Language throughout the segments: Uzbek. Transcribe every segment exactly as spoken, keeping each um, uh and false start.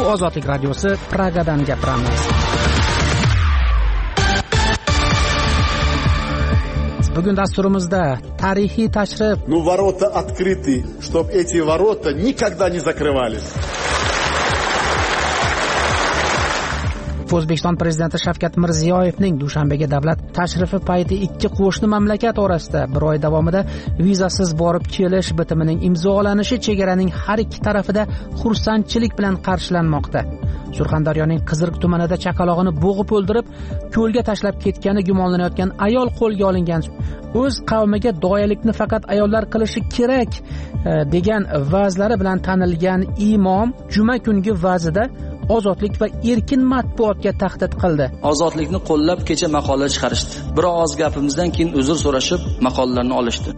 Ozodlik radiosi Pragadan gapiramiz. Bugun dasturimizda tarixiy tashrif. Ну, ворота открыты, чтобы эти ворота никогда не закрывались. O'zbekiston prezidenti Shavkat Mirziyoyevning Dushanbega davlat tashrifi payti ikki qo'shni mamlakat orasida bir oy davomida vizasiz borib kelish bitimining imzolanishi chegaraning har ikki tarafida xursandchilik bilan qarshilanmoqda. Surxondaryoning Qiziriq tumanida chaqalog'ini bo'g'ib o'ldirib, ko'lga tashlab ketgani gumonlanayotgan ayol qo'lga olingan. O'z qavmiga doyalikni faqat ayollar qilishi kerak degan va'zlari bilan tanilgan imom juma kungi va'zida ozodlik va erkin matbuotga tahdid qildi. Ozodlikni qo'llab kecha maqola chiqarishdi. Biroz gapimizdan keyin uzr so'rashib maqolalarni olishdi.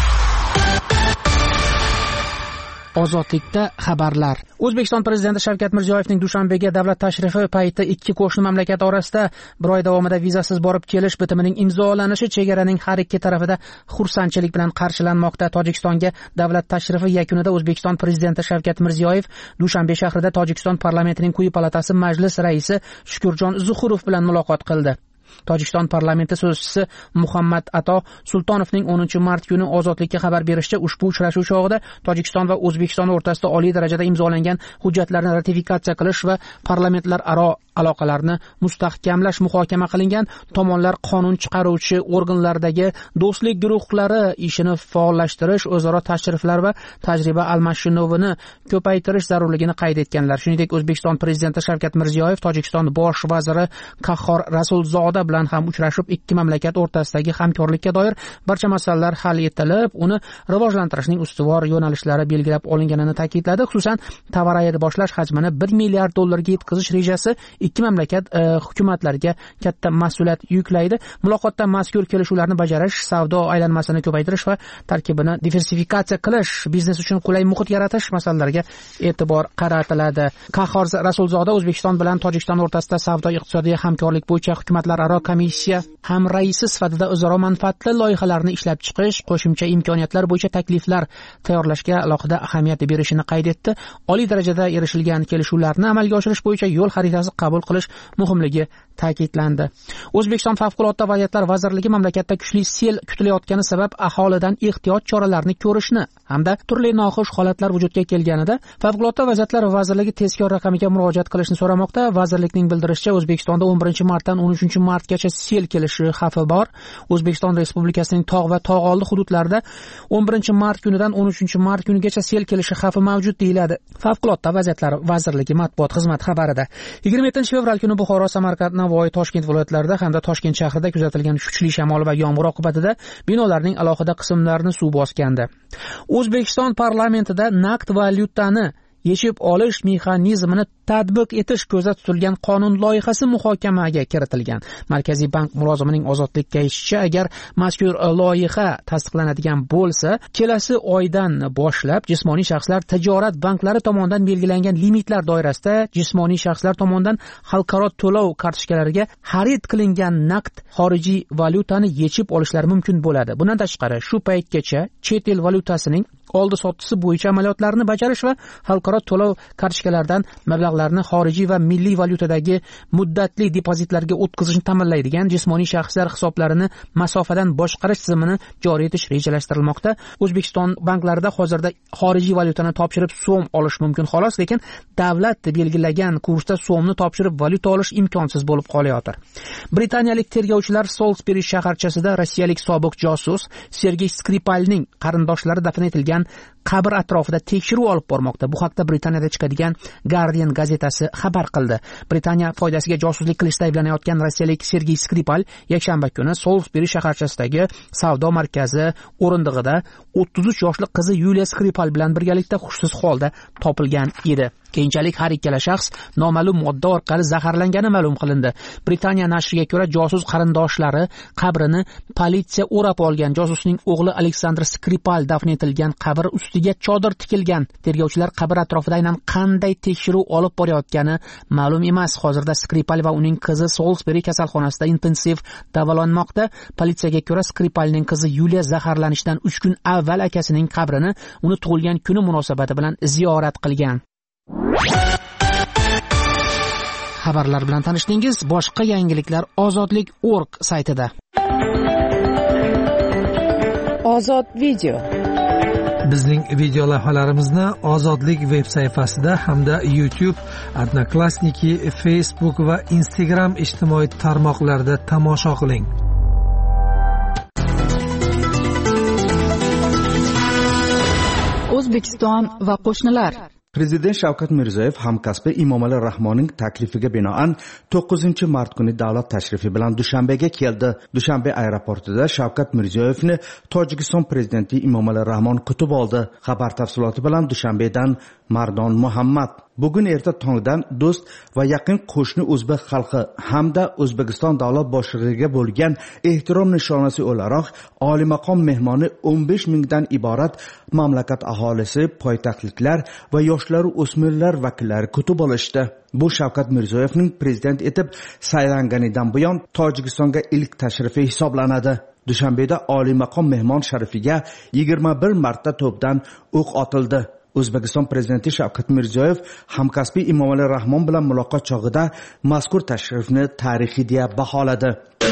Ozodlikda xabarlar. O'zbekiston prezidenti Shavkat Mirziyoyevning Dushanbega davlat tashrifi payti ikki qo'shni mamlakat orasida bir oy davomida vizasiz borib kelish bitimining imzolanishi chegaraning har ikki tarafida xursandchilik bilan qarshilanmoqda. Tojikistonga davlat tashrifi yakunida O'zbekiston prezidenti Shavkat Mirziyoyev Dushanbe shahrida Tojikiston parlamentining quyi palatasi majlis raisi Shukurjon Zuhurov bilan muloqot qildi. Tojikiston parlamenti so'zchisi Muhammad Ato Sultonovning o'ninchi mart kuni Ozodlikka xabar berishicha, ushbu uchrashuv chog'ida Tojikiston va O'zbekiston o'rtasida oliy darajada imzolangan hujjatlarni ratifikatsiya qilish va parlamentlararo aloqalarni mustahkamlash muhokama qilingan. Tomonlar qonun chiqaruvchi organlardagi do'stlik guruhlari ishini faollashtirish, o'zaro tashriflar va tajriba almashinuvini ko'paytirish zarurligini qayd etganlar. Shuningdek, O'zbekiston prezidenti Shavkat Mirziyoyev Tojikiston bosh vaziri Qahhor Rasulzoda bilan ham uchrashib, ikki mamlakat o'rtasidagi hamkorlikka doir barcha masalalar hal etilib, uni rivojlantirishning ustuvor yo'nalishlari belgilab olinganini ta'kidladi. Xususan, tovar ayirboshlash hajmini bir milliard dollarga yetkazish rejasi ikki mamlakat e, hukumatlariga katta mas'uliyat yuklaydi. Muloqotda mazkur kelishuvlarni bajarish, savdo aylanmasini ko'paytirish va tarkibini diversifikatsiya qilish, biznes uchun qulay muhit yaratish masalalariga e'tibor qaratiladi. Qahhor Rasulzoda O'zbekiston bilan Tojikiston o'rtasida savdo iqtisodiy hamkorlik bo'yicha hukumatlararo komissiya ham raisi sifatida o'zaro manfaatli loyihalarni ishlab chiqish, qo'shimcha imkoniyatlar bo'yicha takliflar tayyorlashga alohida ahamiyat berishini qayd etdi. Oliy darajada erishilgan kelishuvlarni amalga oshirish bo'yicha yo'l xaritasi qabul qilish muhimligi ta'kidlandi. O'zbekiston Favqulodda vaziyatlar vazirligi mamlakatda kuchli sel kutilayotgani sabab aholidan ehtiyot choralarini ko'rishni hamda turli noxush holatlar vujudga kelganida Favqulodda vaziyatlar vazirligi tezkor raqamiga murojaat qilishni so'ramoqda. Vazirlikning bildirishicha, O'zbekistonda o'n birinchi martdan o'n uchinchi martgacha sel kelishi xavfi bor. O'zbekiston Respublikasining tog' va tog'oldi hududlarida o'n birinchi mart kunidan o'n uchinchi mart kunigacha sel kelishi xavfi mavjud deyiladi. Favqulodda vaziyatlar vazirligi matbuot xizmati xabarida. yigirma yettinchi fevral kuni Buxoro, Samarqand, Navoiy, Toshkent viloyatlarida hamda Toshkent shahrida kuzatilgan kuchli shamol va yomg'ir oqibatida binolarning alohida qismlarini suv bosgandi. O'zbekiston parlamentida naqd valyutani yechib olish mexanizmini tatbiq etish ko'zda tutilgan qonun loyihasi muhokamaga kiritilgan. Markaziy bank mulozimining Ozodlikka aytishicha, agar mazkur loyiha tasdiqlanadigan bo'lsa, kelasi oydan boshlab jismoniy shaxslar tijorat banklari tomonidan belgilangan limitlar doirasida jismoniy shaxslar tomonidan xalqaro to'lov kartochkalariga xarid qilingan naqd xorijiy valyutani yechib olishlari mumkin bo'ladi. Bundan tashqari, shu paytgacha chet el valyutasining oldi sottisi bo'yicha amaliyotlarni bajarish va xalqaro to'lov kartochkalaridan mablag'larni xorijiy va milliy valyutadagi muddatli depozitlarga o'tkazishni ta'minlaydigan jismoniy shaxslar hisoblarini masofadan boshqarish tizimini joriy etish rejalashtirilmoqda. O'zbekiston banklarida hozirda xorijiy valyutani topshirib so'm olish mumkin xolos, lekin davlat belgilagan kursda so'mni topshirib valyuta olish imkonsiz bo'lib qolayotir. Britaniyalik tergovchilar Salisbury shaharchasida rossiyalik sobiq josus Sergey Skripalning qarindoshlari dafn etilgan qabr atrofida tekshiruv olib bormoqda. Bu haqda Britaniyada chiqadigan Guardian gazetasi xabar qildi. Britaniya foydasiga josuslik qilishda ayblanayotgan rossiyalik Sergey Skripal yakshanba kuni Salisbury shaharchasidagi savdo markazi o'rindig'ida o'ttiz uch yoshli qizi Yuliya Skripal bilan birgalikda hushsiz holda topilgan edi. Keyinchalik har ikkala shaxs noma'lum modda orqali zaharlangani ma'lum qilindi. Britaniya nashriga ko'ra, josus qarindoshlari qabrini politsiya o'rab olgan. Josusning o'g'li Aleksandr Skripal dafn etilgan qabr ustiga chodir tikilgan. Tergovchilar qabr atrofida aynan qanday tekshiruv olib borayotgani ma'lum emas. Hozirda Skripal va uning qizi Salisbury kasalxonasida intensiv davolanmoqda. Politsiyaga ko'ra, Skripalning qizi Yuliya zaharlanishdan uch kun avval akasining qabrini uni tug'ilgan kuni munosabati bilan ziyorat qilgan. xabarlar bilan tanishdingiz. Boshqa yangiliklar ozodlik nokta org saytida. Ozod video. Bizning video lavhalarimizni Ozodlik veb sayfasida hamda YouTube, Odnoklassniki, Facebook va Instagram ijtimoiy tarmoqlarida tomosha qiling. O'zbekiston va qo'shnilar. Prezident Shavkat Mirziyoyev hamkasbi Emomali Rahmonning taklifiga binoan to'qqizinchi mart kuni davlat tashrifi bilan Dushanbega keldi. Dushanbe aeroportida Shavkat Mirziyoyevni Tojikiston prezidenti Emomali Rahmon kutib oldi. Xabar tafsiloti bilan Dushanbedan Mardon Muhammad. Bugun erta tongdan do'st va yaqin qo'shni o'zbek xalqi hamda O'zbekiston davlat boshlig'iga bo'lgan ehtirom nishonasi o'laroq oliy maqom mehmoni o'n besh mingdan iborat mamlakat aholisi, poytaxtliklar va yoshlar o'smirlar vakillari kutib olishdi. Bu Shavkat Mirziyoyevning prezident etib saylanganidan buyon Tojikistonga ilk tashrifi hisoblanadi. Dushanbeda oliy maqom mehmon sharifiga yigirma bir marta to'pdan o'q otildi. O'zbekiston prezidenti Shavkat Mirziyoyev hamkasbi Emomali Rahmon bilan muloqot chog'ida mazkur tashrifni tarixiy deb baholadi.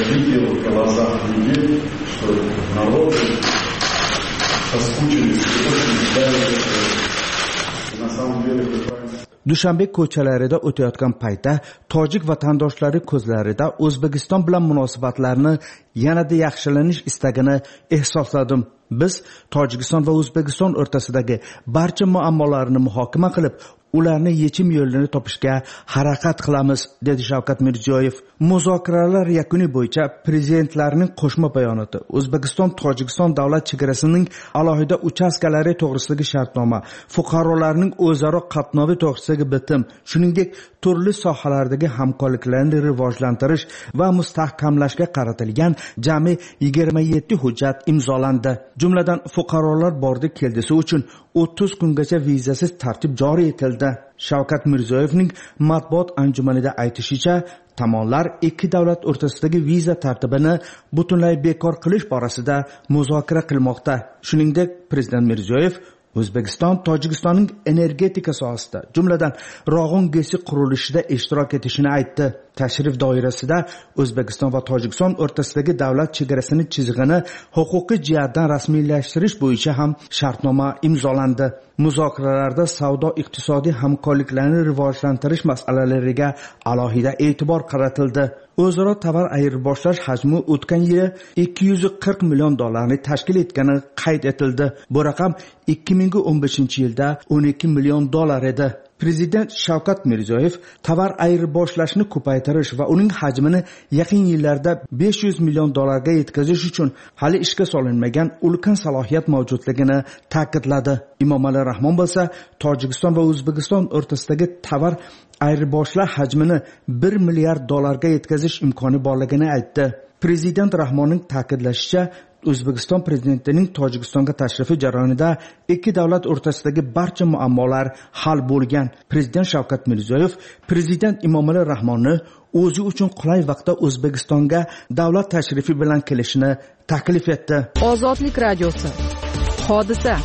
Dushanbe ko'chalarida o'tayotgan paytda tojik vatandoshlari ko'zlarida O'zbekiston bilan munosabatlarni yanada yaxshilanish istagini ehsosladim. Biz Tojikiston va O'zbekiston o'rtasidagi barcha muammolarni muhokama qilib, ularni yechim yo'lini topishga harakat qilamiz, dedi Shavkat Mirziyoyev. Muzokaralar yakuni bo'yicha prezidentlarning qo'shma bayonoti, O'zbekiston Tojikiston davlat chegarasining alohida uchastkalari to'g'risidagi shartnoma, fuqarolarning o'zaro qatnovi to'g'risidagi bitim, shuningdek turli sohalardagi hamkorliklarni rivojlantirish va mustahkamlashga qaratilgan jami yigirma yetti hujjat imzolandi. Jumladan fuqarolar bordi keldisi uchun o'ttiz kungacha vizasiz tartib joriy etildi. Shavkat Mirziyoyevning matbuot anjumanida aytishicha, tomonlar ikki davlat o'rtasidagi viza tartibini butunlay bekor qilish borasida muzokara qilmoqda. Shuningdek, prezident Mirziyoyev O'zbekiston Tojikistonning energetika sohasida, jumladan Rog'un gesi qurilishida ishtirok etishini aytdi. Tashrif doirasida O'zbekiston va Tojikiston o'rtasidagi davlat chegarasini chizig'ini huquqiy jihatdan rasmiylashtirish bo'yicha ham shartnoma imzolandi. Muzokaralarda savdo-iqtisodiy hamkorliklarni rivojlantirish masalalariga alohida e'tibor qaratildi. O'zaro tovar ayirboshlash hajmi o'tgan yili ikki yuz qirq million dollarni tashkil etgani qayd etildi. Bu raqam ikki ming o'n beshinchi yilda o'n ikki million dollar edi. Prezident Shavkat Mirziyoyev tovar ayirboshlashni ko'paytirish va uning hajmini yaqin yillarda besh yuz million dollarga yetkazish uchun hali ishga solinmagan ulkan salohiyat mavjudligini ta'kidladi. Emomali Rahmon bo'lsa, Tojikiston va O'zbekiston o'rtasidagi tovar ayirboshlash hajmini bir milliard dollarga yetkazish imkoni borligini aytdi. Prezident Rahmonning ta'kidlashicha, O'zbekiston prezidentining Tojikistonga tashrifi jarayonida ikki davlat o'rtasidagi barcha muammolar hal bo'lgan. Prezident Shavkat Mirziyoyev prezident Emomali Rahmonni o'zi uchun qulay vaqtda O'zbekistonga davlat tashrifi bilan kelishini taklif etdi. Ozodlik radiosi. Hodisa.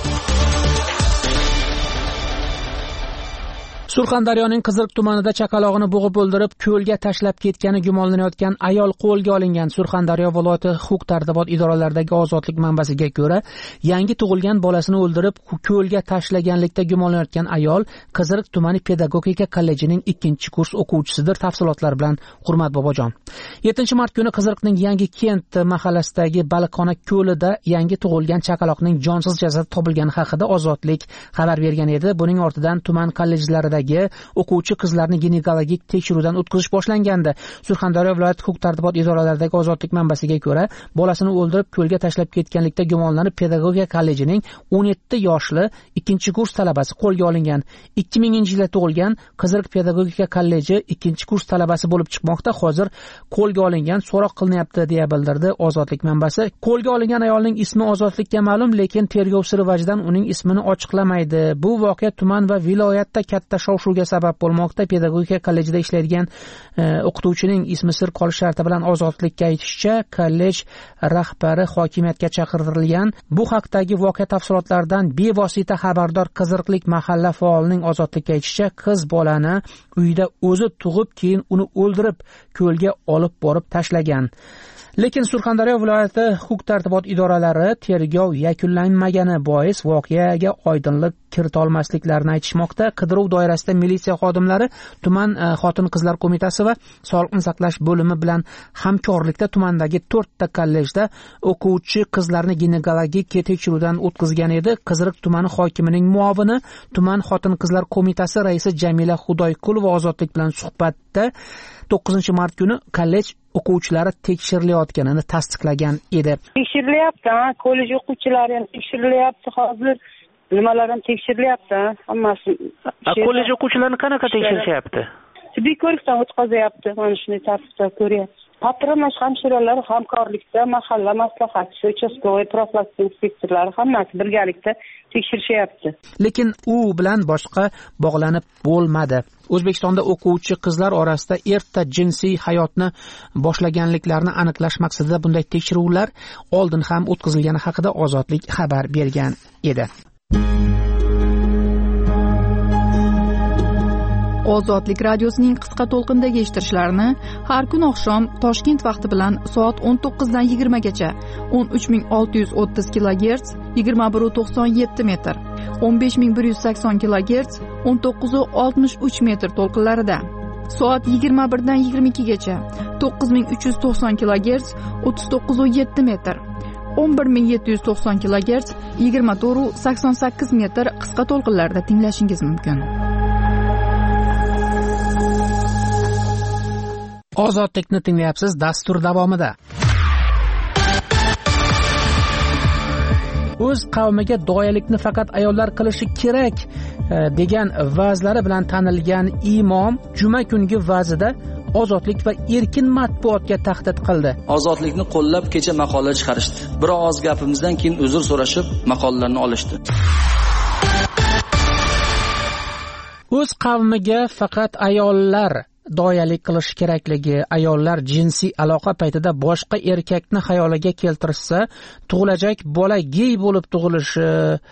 Surxondaryoning Qiziriq tumanida chaqalog'ini bo'g'ib o'ldirib, ko'lga tashlab ketgani gumonlanayotgan ayol qo'lga olingan. Surxondaryo viloyati huquq-tartibot idoralaridagi ozodlik manbasiga ko'ra, yangi tug'ilgan bolasini o'ldirib, ko'lga tashlaganlikda gumonlanayotgan ayol Qiziriq tumani pedagogika kollejining ikkinchi kurs o'quvchisidir. Tafsilotlar bilan Hurmat Bobojon. yettinchi mart kuni Qiziriqning Yangi Kent mahallasidagi Baliqxona ko'lida yangi tug'ilgan chaqaloqning jonsiz jasadi topilgani haqida Ozodlik xabar bergan edi. Buning ortidan tuman kollejlarida o'quvchi qizlarni ginekologik tekshiruvdan o'tkazish boshlangandi. Surxondaryo viloyat huquq-tartibot idoralaridagi ozodlik manbasiga ko'ra, bolasini o'ldirib ko'lga tashlab ketganlikda gumonlanib pedagogika kollejining o'n yetti yoshli ikkinchi kurs talabasi qo'lga olingan. ikki minginchi yilda tug'ilgan Qiziriq pedagogika kolleji ikkinchi kurs talabasi bo'lib chiqmoqda. Hozir qo'lga olingan, so'roq qilinyapti deya bildirdi ozodlik manbasi. Qo'lga olingan ayolning ismi ozodlikka ma'lum, lekin tergov siri vajidan uning ismini ochiqlamaydi. Bu voqea tuman va viloyatda katta shov-shuvga sabab bo'lmoqda. Pedagogika kollejida ishlaydigan e, o'qituvchining ismi sir qolish sharti bilan ozodlikka aytishicha, kollej rahbari hokimiyatga chaqirtirilgan. Bu haqdagi voqea tafsilotlaridan bevosita xabardor Qiziriqlik mahalla faolining ozodlikka aytishicha, qiz bolani uyda o'zi tug'ib, keyin uni o'ldirib, ko'lga olib borib tashlagan. Lekin Surxondaryo viloyati huquq-tartibot idoralari tergov yakunlanmagani bois voqeaga oydinlik kirita olmasliklarini aytishmoqda. Qidiruv doirasida militsiya xodimlari, tuman xotin-qizlar qo'mitasi va sog'liqni saqlash bo'limi bilan hamkorlikda tumandagi to'rtta kollejda o'quvchi qizlarni ginekologik tekshiruvdan o'tkazgan edi. Qiziriq tumani hokimining muovini, tuman xotin-qizlar qo'mitasi raisi Jamila Xudoyqulova ozodlik bilan suhbatda to'qqizinchi mart kuni kollej o'quvchilari tekshirilayotganini tasdiqlagan edi. Tekshirilyapti, kollej o'quvchilari ham tekshirilyapti, hozir nimalar ham tekshirilyapti, hammasi. Kollej o'quvchilarini qanaqa tekshirishyapti? Tibbiy ko'rikdan o'tkazayapti, mana shunday tartibda ko'ryapti. Patronaj hamshiralar hamkorlikda mahalla maslahatchisi, uchastkovoy profilaktika inspektorlari hammasi birgalikda tekshirishyapti. Lekin u bilan boshqa bog'lanib bo'lmadi. O'zbekistonda o'quvchi qizlar orasida erta jinsiy hayotni boshlaganliklarini aniqlash maqsadida bunday tekshiruvlar oldin ham o'tkazilgani haqida Ozodlik xabar bergan edi. Ozodlik radiosining qisqa to'lqindagi eshittirishlarini har kun oqshom Toshkent vaqti bilan soat o'n to'qqiz dan yigirma gacha o'n uch ming olti yuz o'ttiz kilogerts yigirma bir nuqta to'qson yetti metr, o'n besh ming bir yuz sakson kilogerts o'n to'qqiz nuqta oltmish uch metr to'lqinlarida, soat yigirma bir dan yigirma ikki gacha to'qqiz ming uch yuz to'qson kilogerts o'ttiz to'qqiz nuqta yetti metr, o'n bir ming yetti yuz to'qson kilogerts yigirma to'rt nuqta sakson sakkiz metr qisqa to'lqinlarda tinglashingiz mumkin. Ozodlikni tinglayapsiz. Dastur davomida o'z qavmiga doyalikni faqat ayollar qilishi kerak degan va'zlari bilan tanilgan imom juma kungi va'zida ozodlik va erkin matbuotga tahdid qildi. Ozodlikni qo'llab kecha maqola chiqarishdi. Biroz gapimizdan keyin uzr so'rashib maqolalarni olishdi. O'z qavmiga faqat ayollar doyalik qilish kerakligi, ayollar jinsiy aloqa paytida boshqa erkakni xayoliga keltirsa, tug'ilajak bola gey bo'lib tug'ilishi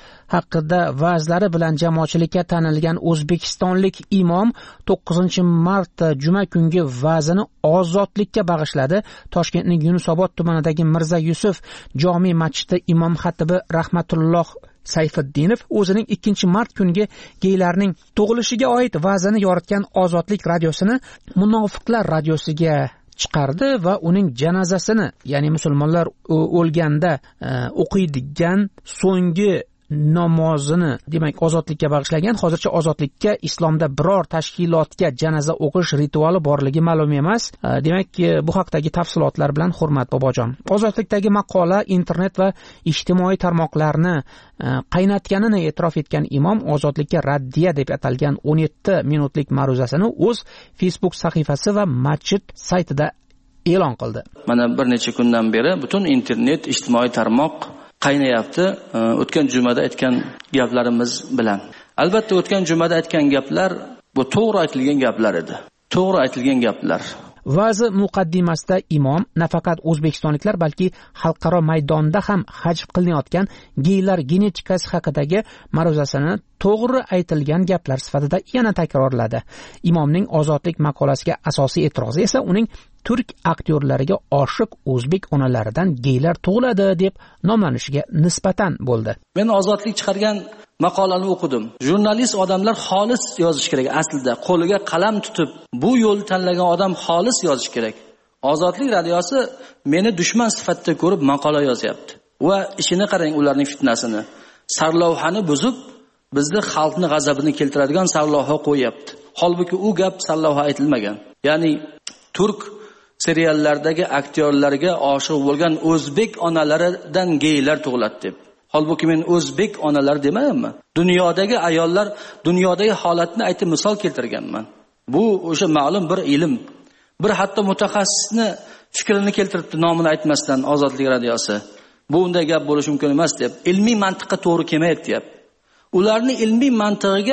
haqida va'zlari bilan jamoatchilikka tanilgan o'zbekistonlik imom to'qqizinchi mart juma kungi va'zini ozodlikka bag'ishladi. Toshkentning Yunusobod tumanidagi Mirza Yusuf jome masjidi imom xatibi Rahmatulloh Sayfiddinov o'zining ikkinchi mart kungi geylarning tug'ilishiga oid va'zini yoritgan Ozodlik radiosini Munofiqlar radiosiga chiqardi va uning janozasini, ya'ni musulmonlar o'lganda o'qiydigan so'nggi namozini, demak, ozodlikka bag'ishlagan. Hozircha ozodlikka islomda biror tashkilotga janoza o'qish rituali borligi ma'lum emas. Demak, bu haqdagi tafsilotlar bilan Hurmat bobojon. Ozodlikdagi maqola internet va ijtimoiy tarmoqlarni qaynatganini e'tirof etgan imom ozodlikka raddiya deb atalgan o'n yetti minutlik ma'ruzasini o'z Facebook sahifasi va masjid saytida e'lon qildi. Mana bir necha kundan beri butun internet, ijtimoiy tarmoq qaynayapti o'tgan jumada aytgan gaplarimiz bilan. Albatta o'tgan jumada aytgan gaplar bu to'g'ri aytilgan gaplar edi. To'g'ri aytilgan gaplar. Va'zi muqaddimasida imom nafaqat o'zbekistonliklar, balki xalqaro maydonda ham hajv qilinayotgan geylar genetikasi haqidagi ma'ruzasini to'g'ri aytilgan gaplar sifatida yana takrorladi. Imomning ozodlik maqolasiga asosiy e'tirozi esa uning turk aktyorlariga oshiq o'zbek onalaridan geylar tug'iladi deb nomlanishiga nisbatan bo'ldi. Men ozodlik chiqargan maqolani o'qidim. Jurnalist odamlar xolis yozish kerak. Aslida qo'liga qalam tutib, bu yo'lni tanlagan odam xolis yozish kerak. Ozodlik radiosi meni dushman sifatida ko'rib maqola yozyapti. Va ishini qarang, ularning fitnasini. Sarlavhani buzib, bizni xalqni g'azabini keltiradigan sarlavha qo'yapti. Holbuki u gap sarlavha aytilmagan. Ya'ni turk seriallardagi aktyorlarga oshiq bo'lgan o'zbek onalaridan geylar tug'iladi deb. Holbuki men o'zbek onalar demayapman. Dunyodagi ayollar, dunyodagi holatni aytib misol keltirganman. Bu o'sha ma'lum bir ilm. Bir hatto mutaxassisni fikrini keltiribdi nomini aytmasdan Ozodlik radiosi. Bu unday gap bo'lishi mumkin emas deb. Ilmiy mantiqqa to'g'ri kelmayapti deb. Ularning ilmiy mantig'iga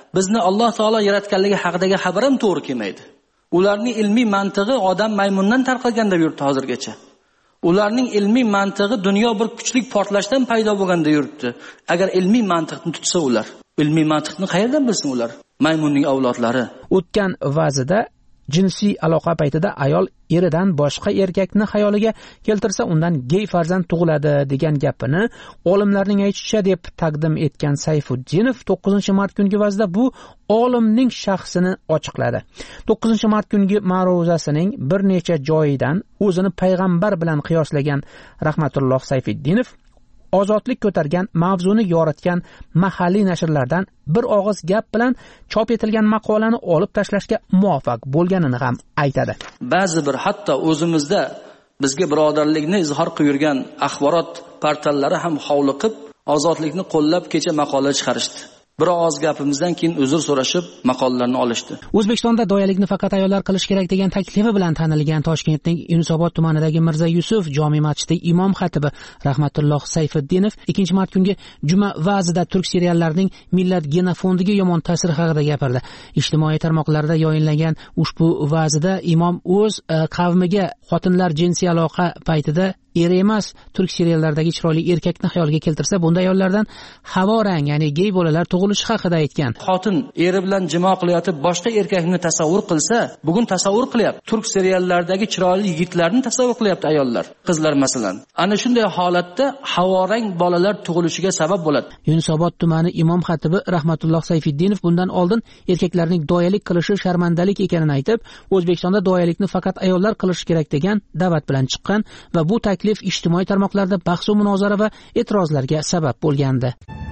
bizni Alloh taolo yaratganligi haqidagi xabar ham to'g'ri kelmaydi. Ularning ilmiy mantig'i odam maymundan tarqalgan deb yuribdi hozirgacha. Ularning ilmiy mantig'i dunyo bir kuchli portlashdan paydo bo'lganda yuribdi. Agar ilmiy mantiqni tutsa ular, ilmiy mantiqni qayerdan bilsin ular? Maymunning avlodlari. O'tgan vazida jinsiy aloqa paytida ayol eridan boshqa erkakni xayoliga keltirsa undan gey farzand tug'iladi degan gapini olimlarning aytishicha deb taqdim etgan Sayfuddinov to'qqizinchi mart kungi vazida bu olimning shaxsini ochiqladi. to'qqizinchi mart kungi ma'ruzasining bir necha joyidan o'zini payg'ambar bilan qiyoslagan Rahmatulloh Sayfuddinov ozodlik ko'targan mavzuni yoritgan mahalliy nashrlardan bir og'iz gap bilan chop etilgan maqolani olib tashlashga muvaffaq bo'lganini ham aytadi. Ba'zi bir hatto o'zimizda bizga birodarlikni izhor qilib yurgan axborot portallari ham hovliqib, ozodlikni qo'llab kecha maqola chiqarishdi. Bir oz gapimizdan keyin uzr so'rashib maqolalarni olishdi. O'zbekistonda doyalikni faqat ayollar qilish kerak degan taklifi bilan tanilgan Toshkentning Yunusobod tumanidagi Mirza Yusuf jome masjidi imom xatibi Rahmatulloh Sayfuddinov ikkinchi mart kungi juma va'zida turk seriallarining millat genofondiga yomon ta'siri haqida gapirdi. Ijtimoiy tarmoqlarda yoyinlangan ushbu va'zida imom o'z qavmiga xotinlar jinsiy aloqa paytida eri emas turk seriallaridagi chiroyli erkakni xayoliga keltirsa, bunday ayollardan havorang, ya'ni gey bolalar tug'ilishi haqida aytgan. Xotin eri bilan jimo qilayotib boshqa erkakni tasavvur qilsa, bugun tasavvur qilyapti. Turk seriallaridagi chiroyli yigitlarni tasavvur qilyapti ayollar, qizlar masalan. Ana shunday holatda havorang bolalar tug'ilishiga sabab bo'ladi. Yunusobod tumani imom xatibi Rahmatulloh Sayfuddinov bundan oldin erkaklarning doyalik qilishi sharmandalik ekanini aytib, O'zbekistonda doyalikni faqat ayollar qilishi kerak degan da'vat bilan chiqqan va bu taklif ijtimoiy tarmoqlarda bahs va munozara va e'tirozlarga sabab bo'lgandi.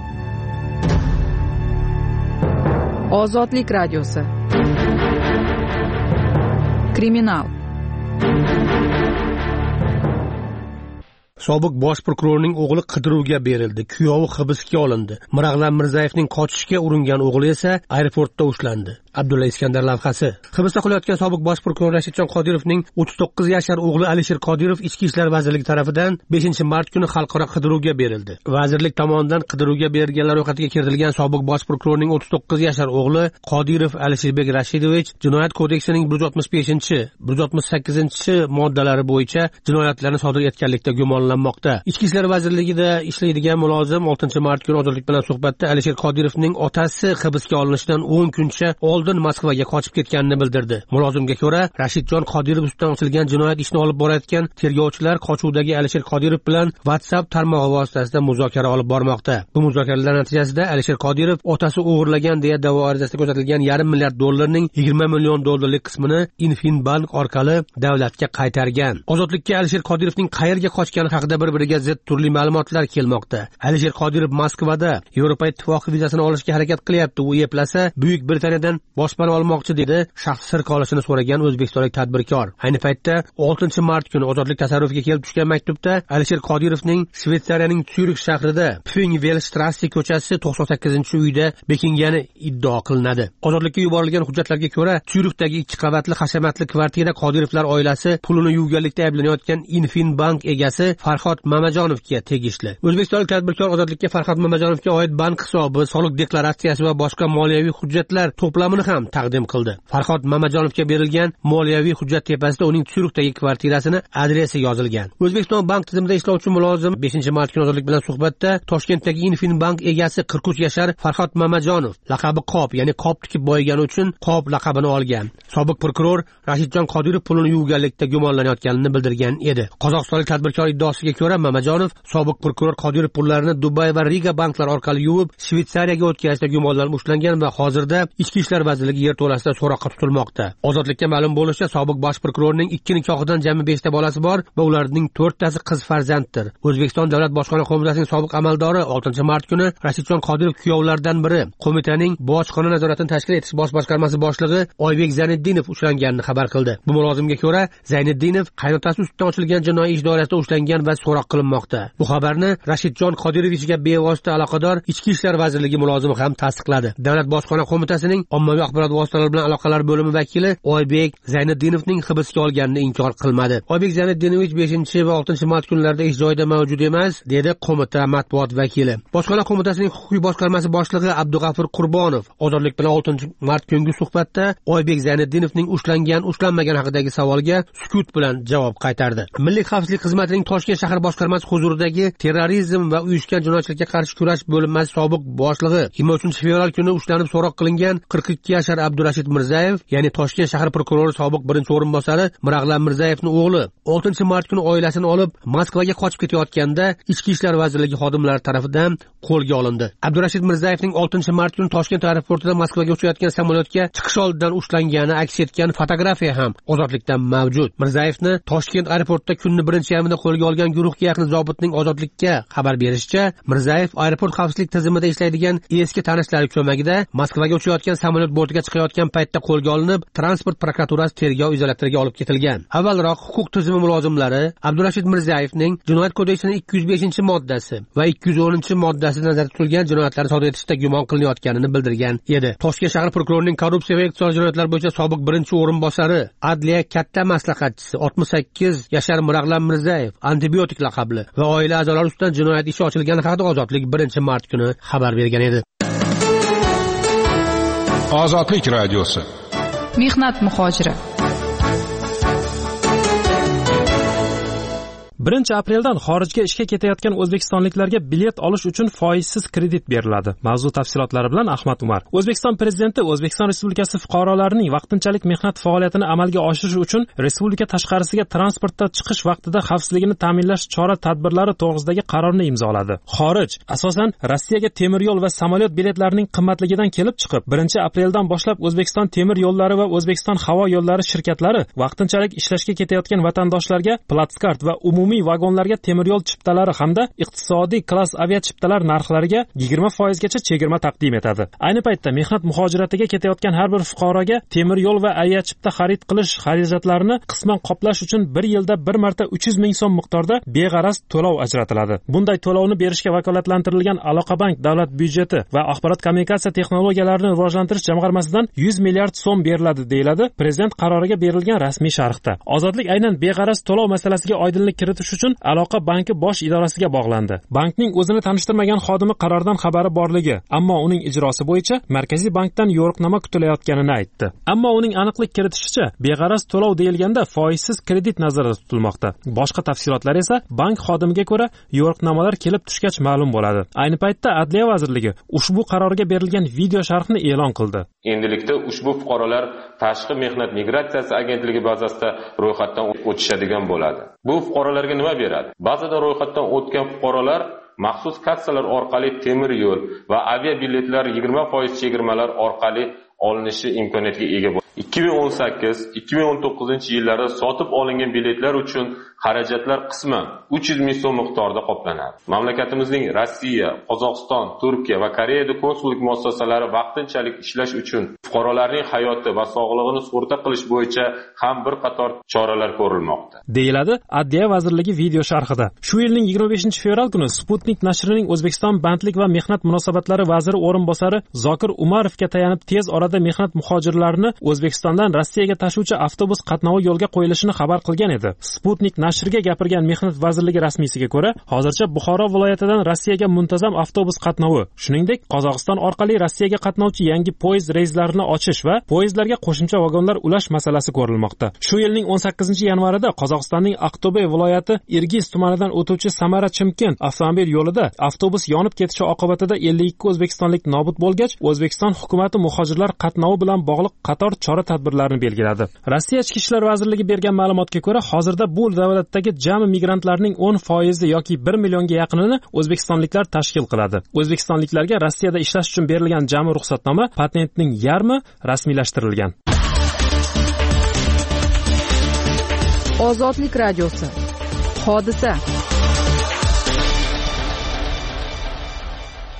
Ozodlik radiosi. Kriminal. Sobiq bosh prokurorning o'g'li qidiruvga berildi. Kuyovi hibsga olindi. Mirag'lan Mirzayevning qochishga uringan o'g'li esa aeroportda ushlandi. Abdulla Iskandar lavhasi. Hibsda qolayotgan sobiq bosh prokuror Rashidjon Qodirovning o'ttiz to'qqiz yashar o'g'li Alisher Qodirov Ichki ishlar vazirligi tomonidan beshinchi mart kuni xalqaro qidiruvga berildi. Vazirlik tomonidan qidiruvga berilganlar ro'yxatiga kiritilgan sobiq bosh prokurorning o'ttiz to'qqiz yashar o'g'li Qodirov Alisherbek Rashidovich Jinoyat kodeksining bir yuz oltmish beshinchi, bir yuz oltmish sakkizinchi moddalari bo'yicha jinoyatlarni sodir etganlikda gumonlanmoqda. Ichki ishlar vazirligida ishlaydigan mulozim oltinchi mart kuni ozodlik bilan suhbatda Alisher Qodirovning otasi hibsga olinishidan o'n kuncha oldin Moskvaga qochib ketganini bildirdi. Mulozimga ko'ra, Rashidjon Qodirov ustidan ochilgan jinoyat ishini olib borayotgan tergovchilar qochuvdagi Alisher Qodirov bilan WhatsApp tarmog'i vositasida muzokara olib bormoqda. Bu muzokaralar natijasida Alisher Qodirov otasi o'g'irlagan deya da'vo arizasida ko'rsatilgan yarim milliard dollarning yigirma million dollarlik qismini Infinbank orqali davlatga qaytargan. Ozodlikka Alisher Qodirovning qayerga qochgani haqida bir-biriga zid turli ma'lumotlar kelmoqda. Alisher Qodirov Moskvada Yevropa ittifoqi vizasini olishga harakat qilyapti. U eplasa Buyuk Britaniyadan boshpana olmoqchi dedi. Shaxs sir qolishini so'ragan o'zbekistonlik tadbirkor. Ayni paytda oltinchi mart kuni ozodlik tasarrufiga kelib tushgan maktubda Alisher Qodirovning Shveysariyaning Syurix shahrida Pfingvelstrasse ko'chasi to'qson sakkizinchi uyda bekingani iddao qilinadi. Ozodlikka yuborilgan hujjatlarga ko'ra, Syurixdagi ikki qavatli hashamatli kvartira Qodirovlar oilasi pulini yuvganlikda ayblanayotgan Infinbank egasi Farhod Mamajonovga tegishli. O'zbekistonlik tadbirkor ozodlikka Farhod Mamajonovga oid bank hisobi, soliq deklaratsiyasi va boshqa moliyaviy hujjatlar to'plamini ham taqdim qildi. Farhod Mamajonovga berilgan moliyaviy hujjat tepasida uning Syurixdagi kvartirasini adresi yozilgan. O'zbekiston bank tizimida ishlovchi mulozim beshinchi mart kuni ozodlik bilan suhbatda Toshkentdagi Infinbank egasi qirq uch yashar Farhod Mamajonov laqabi Qop, ya'ni Qop tikib boygani uchun Qop laqabini olgan. Sobiq prokuror Rashidjon Qodirov pulini yuvganlikda gumonlanayotganini bildirgan edi. Qozog'istonlik tadbirkor iddaosiga ko'ra, Mamajonov sobiq prokuror Qodirov pullarini Dubay va Riga banklari orqali yuvib Shveysariyaga o'tkazishda gumonlanib ushlangan va hozirda Ichki ishlar vazirligi yerto'lasida so'roqqa tutilmoqda. Ozodlikka ma'lum bo'lishicha, sobiq bosh prokurorning ikki nikohidan jami beshta bolasi bor va ularning to'rttasi qiz farzanddir. O'zbekiston Davlat bojxona qo'mitasining sobiq amaldori oltinchi mart kuni Rashidjon Qodirov kuyovlaridan biri qo'mitaning bojxona nazoratini tashkil etish bosh boshqarmasi boshlig'i Oybek Zayniddinov ushlanganini xabar qildi. Bu mulozimga ko'ra, Zayniddinov qaynotasi ustidan ochilgan jinoiy ish doirasida ushlangan va so'roq qilinmoqda. Bu xabarni Rashidjon Qodirovichga bevosita aloqador Ichki ishlar vazirligi mulozimi ham tasdiqladi. Davlat bojxona qo'mitasining ommaviy axborot vositalari bilan aloqalar bo'limi vakili Oybek Zayniddinovning hibsga olganini inkor qilmadi. Oybek Zayniddinovich beshinchi va oltinchi mart kunlarida ish joyida mavjud emas, dedi qo'mita matbuot vakili. Bojxona qo'mitasining huquqiy boshqarmasi boshlig'i Abdug'afur Qurbonov Ozodlik bilan oltinchi mart kungi suhbatda Oybek Zayniddinovning ushlangan, ushlanmagan haqidagi savolga sukut bilan javob qaytardi. Milliy xavfsizlik xizmatining Toshkent shahar boshqarmasi huzuridagi terrorizm va uyushgan jinoyatchilikka qarshi kurash bo'linmasi sobiq boshlig'i yigirma uchinchi fevral kuni ushlanib so'roq qilingan qirq ikki yashar Abdurashid Mirzayev, ya'ni Toshkent shahar prokurori sobiq birinchi o'rinbosari Mirag'lam Mirzayevning o'g'li oltinchi mart kuni oilasini olib Moskvaga qochib ketayotganda Ichki ishlar vazirligi xodimlari tomonidan qo'lga olindi. Abdurashid Mirzayevning oltinchi mart kuni Toshkent aeroportida Moskvaga uchayotgan samolyotga chiqish oldidan ushlangani aks etgan fotografiya ham Ozodlikda mavjud. Mirzayevni Toshkent aeroportida kunning birinchi yarmida qo'lga olgan guruhga yaqin zobitning Ozodlikka xabar berishicha, Mirzayev aeroport xavfsizlik tizimida ishlaydigan eski tanishlari ko'magida Moskvaga uchayotgan samolyot bortiga chiqayotgan paytda qo'lga olinib, transport prokuraturasi tergov izolyatoriga olib ketilgan. Avvalroq huquq tizimi mulozimlari Abdurashid Mirzayevning Jinoyat kodeksining ikki yuz beshinchi moddasi va ikki yuz o'ninchi moddasi nazarda tutilgan jinoyatlarni sodir etishda gumon qilinayotganini bildirgan edi. Toshkent shahar prokurorining korrupsiya va iqtisodiy jinoyatlar bo'yicha sobiq birinchi o'rinbosari, adliya katta maslahatchisi oltmish sakkiz yashar Mirag'lam Mirzayev antibiotik laqabli va oila a'zolari ustidan jinoyat ishi ochilgani haqida Ozodlik birinchi mart kuni xabar bergan edi. Ozodlik radiosi. Mehnat muhojiri. birinchi apreldan xorijga ishga ketayotgan o'zbekistonliklarga bilet olish uchun foizsiz kredit beriladi. Mavzu tafsilotlari bilan Ahmad Umar. O'zbekiston prezidenti O'zbekiston Respublikasi fuqarolarining vaqtinchalik mehnat faoliyatini amalga oshirish uchun respublika tashqarisiga transportda chiqish vaqtida xavfsizligini ta'minlash chora-tadbirlari to'g'risidagi qarorni imzoladi. Xorij, asosan Rossiyaga temir yo'l va samolyot biletlarining qimmatligidan kelib chiqib, birinchi apreldan boshlab O'zbekiston temir yo'llari va O'zbekiston havo yo'llari shirkatlari vaqtinchalik ishlashga ketayotgan vatandoshlarga platskart va umumiy vagonlarga temir yo'l chiptalari hamda iqtisodiy klass aviachiptalar narxlariga yigirma foiz gacha chegirma taqdim etadi. Ayni paytda mehnat muhojiratiga ketayotgan har bir fuqaroga temir yo'l va aviachipta xarid qilish xarajatlarini qisman qoplash uchun bir yilda bir marta uch yuz ming so'm miqdorida beg'araz to'lov ajratiladi. Bunday to'lovni berishga vakolatlantirilgan Aloqabank davlat byudjeti va axborot kommunikatsiya texnologiyalarini rivojlantirish jamg'armasidan yuz milliard so'm beriladi, deyiladi prezident qaroriga berilgan rasmiy sharhda. Ozodlik aynan beg'araz to'lov masalasiga oydinlik kiritish uchun Aloqa banki bosh idorasiga bog'landi. Bankning o'zini tanishtirmagan xodimi qarordan xabari borligi, ammo uning ijrosi bo'yicha Markaziy bankdan yo'riqnoma kutilayotganini aytdi. Ammo uning aniqlik kiritishicha, beg'araz to'lov deyilganda foizsiz kredit nazarda tutilmoqda. Boshqa tafsilotlar esa bank xodimiga ko'ra yo'riqnomalar kelib tushgach ma'lum bo'ladi. Ayni paytda Adliya vazirligi ushbu qarorga berilgan video sharhni e'lon qildi. Endilikda ushbu fuqarolar Tashqi mehnat migratsiyasi agentligi bazasida ro'yxatdan o'tishadigan bo'ladi. Bu fuqarolarga nima beradi? Ba'zida ro'yxatdan o'tgan fuqarolar maxsus kassalar orqali temir yo'l va avia biletlar yigirma foiz chegirmalar orqali olinishi imkoniyatiga ega bo'ladi. ikki ming o'n sakkiz ikki ming o'n to'qqizinchi yillarda sotib olingan biletlar uchun xarajatlar qisman uch yuz ming so'm miqdorida qoplanadi. Mamlakatimizning Rossiya, Qozog'iston, Turkiya va Koreyada konsullik muassasalari vaqtinchalik ishlash uchun fuqarolarning hayoti va sog'lig'ini sug'urta qilish bo'yicha ham bir qator choralar ko'rilmoqda, deyiladi Adliya vazirligi video sharhida. Shu yilning yigirma beshinchi fevral kuni Sputnik nashrining O'zbekiston bandlik va mehnat munosabatlari vaziri o'rinbosari Zokir Umarovga tayanib tez orada mehnat muhojirlarini O'zbekistondan Rossiyaga tashuvchi avtobus qatnovi yo'lga qo'yilishini xabar qilgan edi. Sputnik nashriga gapirgan Mehnat vazirligi rasmiysiga ko'ra, hozircha Buxoro viloyatidan Rossiyaga muntazam avtobus qatnovi, shuningdek Qozog'iston orqali Rossiyaga qatnovchi yangi poyezd reyslarini ochish va poyezdlarga qo'shimcha vagonlar ulash masalasi ko'rilmoqda. Shu yilning o'n sakkizinchi yanvarida Qozog'istonning Aqto'be viloyati Irgiz tumanidan o'tuvchi Samara-Chimkent avtomobil yo'lida avtobus yonib ketishi oqibatida ellik ikki o'zbekistonlik nobud bo'lgach, O'zbekiston hukumatı muhojirlar qatnovi bilan bog'liq qator chora-tadbirlarni belgiladi. Rossiya Ichki ishlar vazirligi bergan ma'lumotga ko'ra, hozirda bu davlatdagi jami migrantlarning o'n foizi yoki bir millionga yaqinini o'zbekistonliklar tashkil qiladi. O'zbekistonliklarga Rossiyada ishlash uchun berilgan jami ruxsatnoma patentning yarmi rasmiylashtirilgan. Ozodlik radiosi. Hodisa.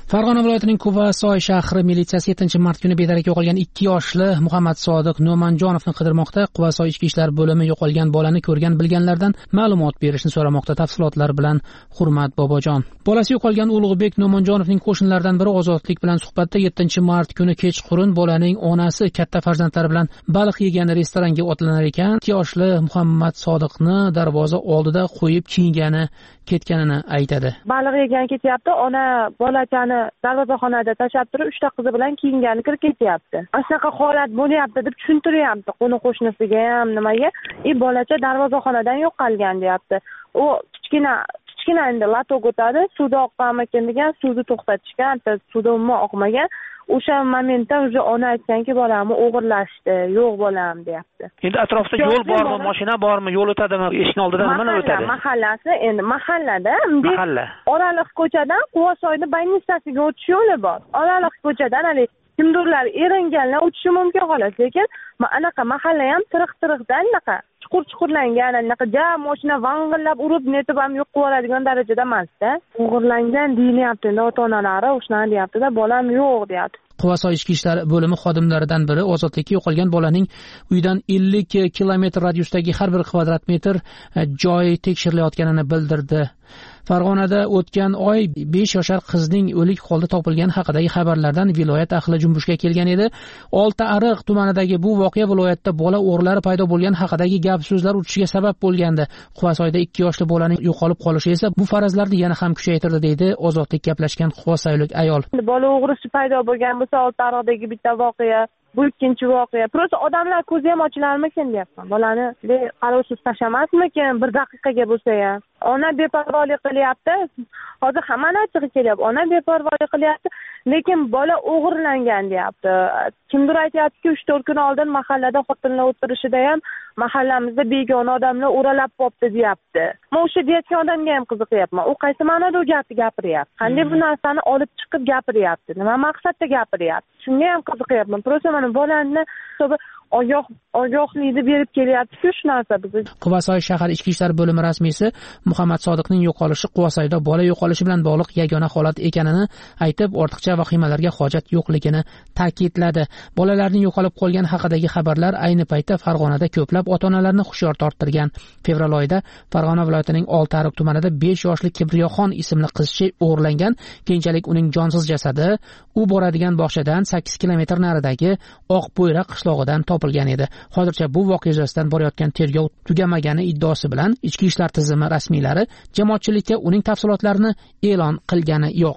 Farg'ona viloyatining Quvasoy shahri militsiyasi yettinchi mart kuni bedarak yo'qolgan ikki yoshli Muhammad Sodiq No'manjonovni qidirmoqda. Quvasoy ichki ishlar bo'limi yo'qolgan bolani ko'rgan bilganlardan ma'lumot berishni so'ramoqda. Tafsilotlar bilan Hurmat Bobojon. Bolasi yo'qolgan Ulug'bek No'manjonovning qo'shnilaridan biri Ozodlik bilan suhbatda yettinchi mart kuni kechqurun bolaning onasi katta farzandlari bilan baliq yegan restoranga otlanar ekan, ikki yoshli Muhammad Sodiqni darvoza oldida qo'yib kiyingani ketganini aytadi. Baliq yegan ketyapti, ona bolachani darvozaxonada tashlab turib uchta qizi bilan kiyingani kirib ketyapti. Shunaqa holat bo'lyapti deb tushuntiryapti qo'ni qo'shnisiga ham nimaga. "E bolacha darvozaxonadan yo'qolgan" deyapti. U kichkina kichkina endi latok o'tadi, suvda oqqanmikin degan, suvni to'xtatishgan, suvda umuman oqmagan. O'sha momentda уже ona aytganki, bolamni o'g'irlashdi, yo'q bolam deyapti. Endi atrofda yo'l bormi, mashina bormi, yo'l o'tadimi, eshikning oldidan nima o'tadi? Mahallasi, endi mahallada, mahalla. Oraliq ko'chadan Quvasoyning Baynissasiga o'tish yo'li bor. Oraliq ko'chadan hali kimdirlar eringanlar o'tishi mumkin xolos, lekin anaqa mahalla ham tiriq-tiriqdan anaqa chuqur-chuqurlangan, anaqa jam mashina vang'illab urib netib ham yo'q qiladigan darajada emas-da. O'g'irlangan deyilyapti, ota-onalari o'shani deyapti-da, bolam yo'q deyapti. Quvasoy ichki ishlar bo'limi xodimlaridan biri ozodlikka yo'qolgan bolaning uydan ellik kilometr radiusdagi har bir kvadrat metr joy tekshirilayotganini bildirdi. Farg'onada o'tgan oy besh yoshar qizning o'lik holda topilgani haqidagi xabarlardan viloyat ahli junbushga kelgan edi. Oltiariq tumanidagi bu voqea viloyatda bola o'g'rilari paydo bo'lgan haqidagi gap so'zlar utishiga sabab bo'lgandi. Quvasoyda ikki yoshli bolaning yo'qolib qolishi esa bu farazlarni yana ham kuchaytirdi, deydi ozodlik gaplashgan quvasoylik ayol. Bola o'g'risi paydo bo'lgan bo'lsa Oltiariqdagi bitta voqea, bu ikkinchi voqea. Prosta odamlar ko'zi ham ochilarmikin deyapman. Bolani qarovsiz tashlamasmikin bir daqiqaga bo'lsa ham. Ona beparvolik qilyapti. Hozir hammani achchig'i kelyapti. Ona beparvolik qilyapti, lekin bola o'g'irlangan deyapti. Kimdir aytayapti-ki, uch to'rt kun oldin mahallada xotinlar o'tirishida ham mahallamizda begona odamlar o'ralab qopti deyapti. Men o'sha deyotgan odamga ham qiziqyapman. U qaysi ma'noda u gapni gapiryapti? Qanday bu narsani olib chiqib gapiryapti? Nima maqsadda gapiryapti? Shunga ham qiziqyapman. Prosta mana bolani hisobi ogoh ogohlikni berib kelyapti-ku shu narsa bizga. Quvasoy shahar ichki ishlar bo'limi rasmiysi Muhammad Sodiqning yo'qolishi Quvasoyda bola yo'qolishi bilan bog'liq yagona holat ekanini aytib, ortiqcha vahimalarga hojat yo'qligini ta'kidladi. Bolalarning yo'qolib qolgani haqidagi xabarlar ayni paytda Farg'onada ko'plab ota-onalarni hushyor torttirgan. Fevral oyida Farg'ona viloyatining Oltiariq tumanida besh yoshli Kibriyoxon ismli qizcha o'g'irlangan. Keyinchalik uning jonsiz jasadi u boradigan bog'chadan sakkiz kilometr naridagi Oqbo'yra qishlog'idan topilgan edi. Hozircha bu voqea yuzasidan borayotgan tergov tugamagani iddaosi bilan ichki ishlar tizimi rasmiylari jamoatchilikka uning tafsilotlarini e'lon qilgani yo'q.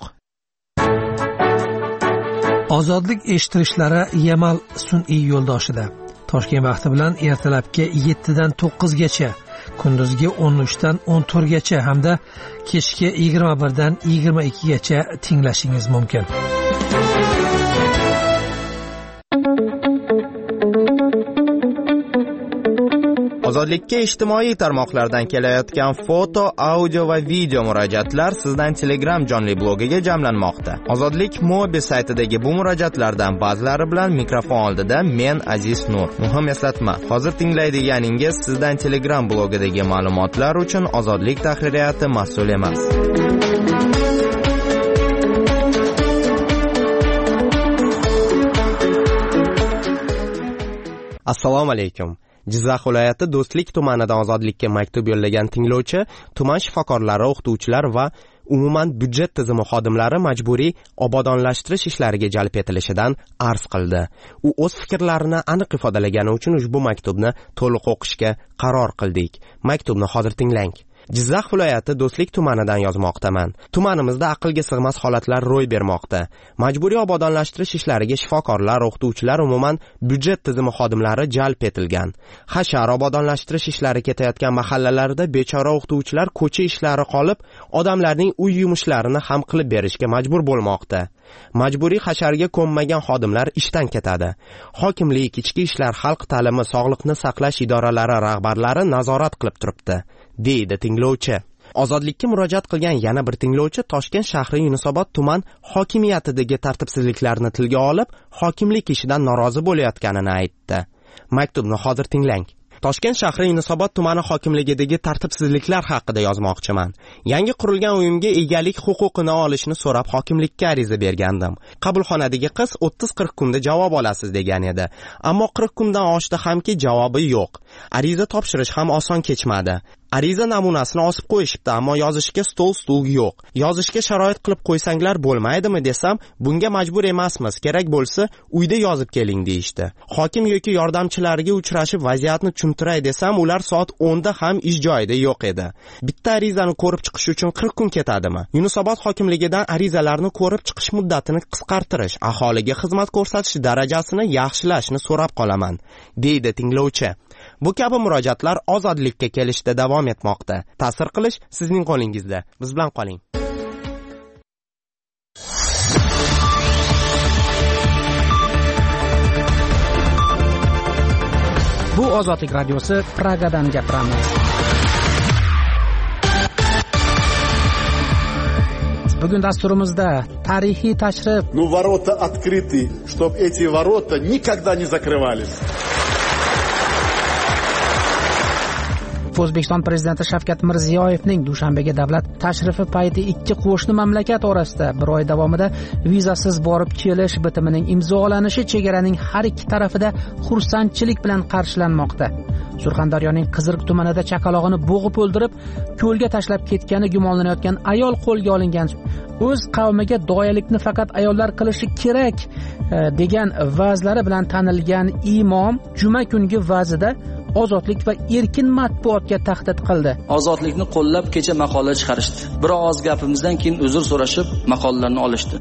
Ozodlik eshittirishlari Yamal sun'iy yo'ldoshida Toshkent vaqti bilan ertalabki yettidan to'qqizgacha, kunduzgi o'n uchdan o'n to'rtgacha hamda kechki yigirma birdan yigirma ikkigacha tinglashingiz mumkin. Ozodlikka ijtimoiy tarmoqlardan kelayotgan foto, audio va video murojaatlar sizdan Telegram jonli blogiga jamlanmoqda. Ozodlik Mobi saytidagi bu murojaatlardan ba'zilari bilan mikrofon oldida men Aziz Nur. Muhim eslatma, hozir tinglaydiganingiz sizdan Telegram blogidagi ma'lumotlar uchun Ozodlik tahririyati mas'ul emas. Assalomu alaykum. Jizzax viloyati Do'stlik tumanidan Ozodlikka maktub yo'llagan tinglovchi tuman shifokorlari, o'qituvchilar va umuman byudjet tizimi xodimlari majburiy obodonlashtirish ishlariga jalb etilishidan arz qildi. U o'z fikrlarini aniq ifodalagani uchun ushbu maktubni to'liq o'qishga qaror qildik. Maktubni hozir tinglang. Jizzax viloyati Do'stlik tumanidan yozmoqdaman. Tumanimizda aqlga sig'mas holatlar ro'y bermoqda. Majburiy obodonlashtirish ishlariga shifokorlar, o'qituvchilar, umuman byudjet tizimi xodimlari jalb etilgan. Hashar obodonlashtirish ishlari ketayotgan mahallalarda bechora o'qituvchilar ko'cha ishlari qolib, odamlarning uy yumushlarini ham qilib berishga majbur bo'lmoqda. Majburiy hasharga ko'nmagan xodimlar ishdan ketadi. Hokimlik, ichki ishlar, xalq ta'limi, sog'liqni saqlash idoralari rahbarlari nazorat qilib turibdi, deydi tinglovchi. Ozodlikka murojaat qilgan yana bir tinglovchi Toshkent shahri Yunusobod tuman hokimiyatidagi tartibsizliklarni tilga olib, hokimlik ishidan norozi bo'layotganini aytdi. Maktubni hozir tinglang. Toshkent shahri Yunusobod tumani hokimligidagi tartibsizliklar haqida yozmoqchiman. Yangi qurilgan uyimga egalik huquqini olishni so'rab hokimlikka ariza bergandim. Qabulxonadagi qiz o'ttiz qirq kunda javob olasiz degan edi. Ammo qirq kundan oshdi hamki javobi yo'q. Ariza topshirish ham oson kechmadi. Ariza namunasini osib qo'yishibdi, ammo yozishga stol-stul yo'q. Yozishga sharoit qilib qo'ysanglar bo'lmaydimi desam, bunga majbur emasmiz, kerak bo'lsa uyda yozib keling deyishdi. Hokim yoki yordamchilariga uchrashib vaziyatni tushuntiray desam, ular soat o'nda ham ish joyida yo'q edi. Bitta arizani ko'rib chiqish uchun qirq kun ketadimi? Yunusobod hokimligidan arizalarni ko'rib chiqish muddatini qisqartirish, aholiga xizmat ko'rsatish darajasini yaxshilashni so'rab qolaman, deydi tinglovchi. Bu kabi murojaatlar ozodlikka kelishda davom etmoqda. Ta'sir qilish sizning qo'lingizda. Biz bilan qoling. Bu Ozodlik radiosi, Pragadan gapiramiz. Bugun dasturimizda tarixiy tashrif. Ну, ворота открыты, чтоб эти ворота никогда не закрывались. O'zbekiston prezidenti Shavkat Mirziyoyevning Dushanbega davlat tashrifi payti ikki qo'shni mamlakat orasida bir oy davomida vizasiz borib kelish bitimining imzolanishi chegaraning har ikki tarafida xursandchilik bilan qarshilanmoqda. Surxondaryoning Qiziriq tumanida chaqalog'ini bo'g'ib o'ldirib, ko'lga tashlab ketgani gumonlanayotgan ayol qo'lga olingan. O'z qavmiga doyalikni faqat ayollar qilishi kerak degan va'zlari bilan tanilgan imom juma kungi va'zida ozodlik va erkin matbuotga tahdid qildi. Ozodlikni qo'llab kecha maqola chiqarishdi. Biroz gapimizdan keyin uzr so'rashib maqolalarni olishdi.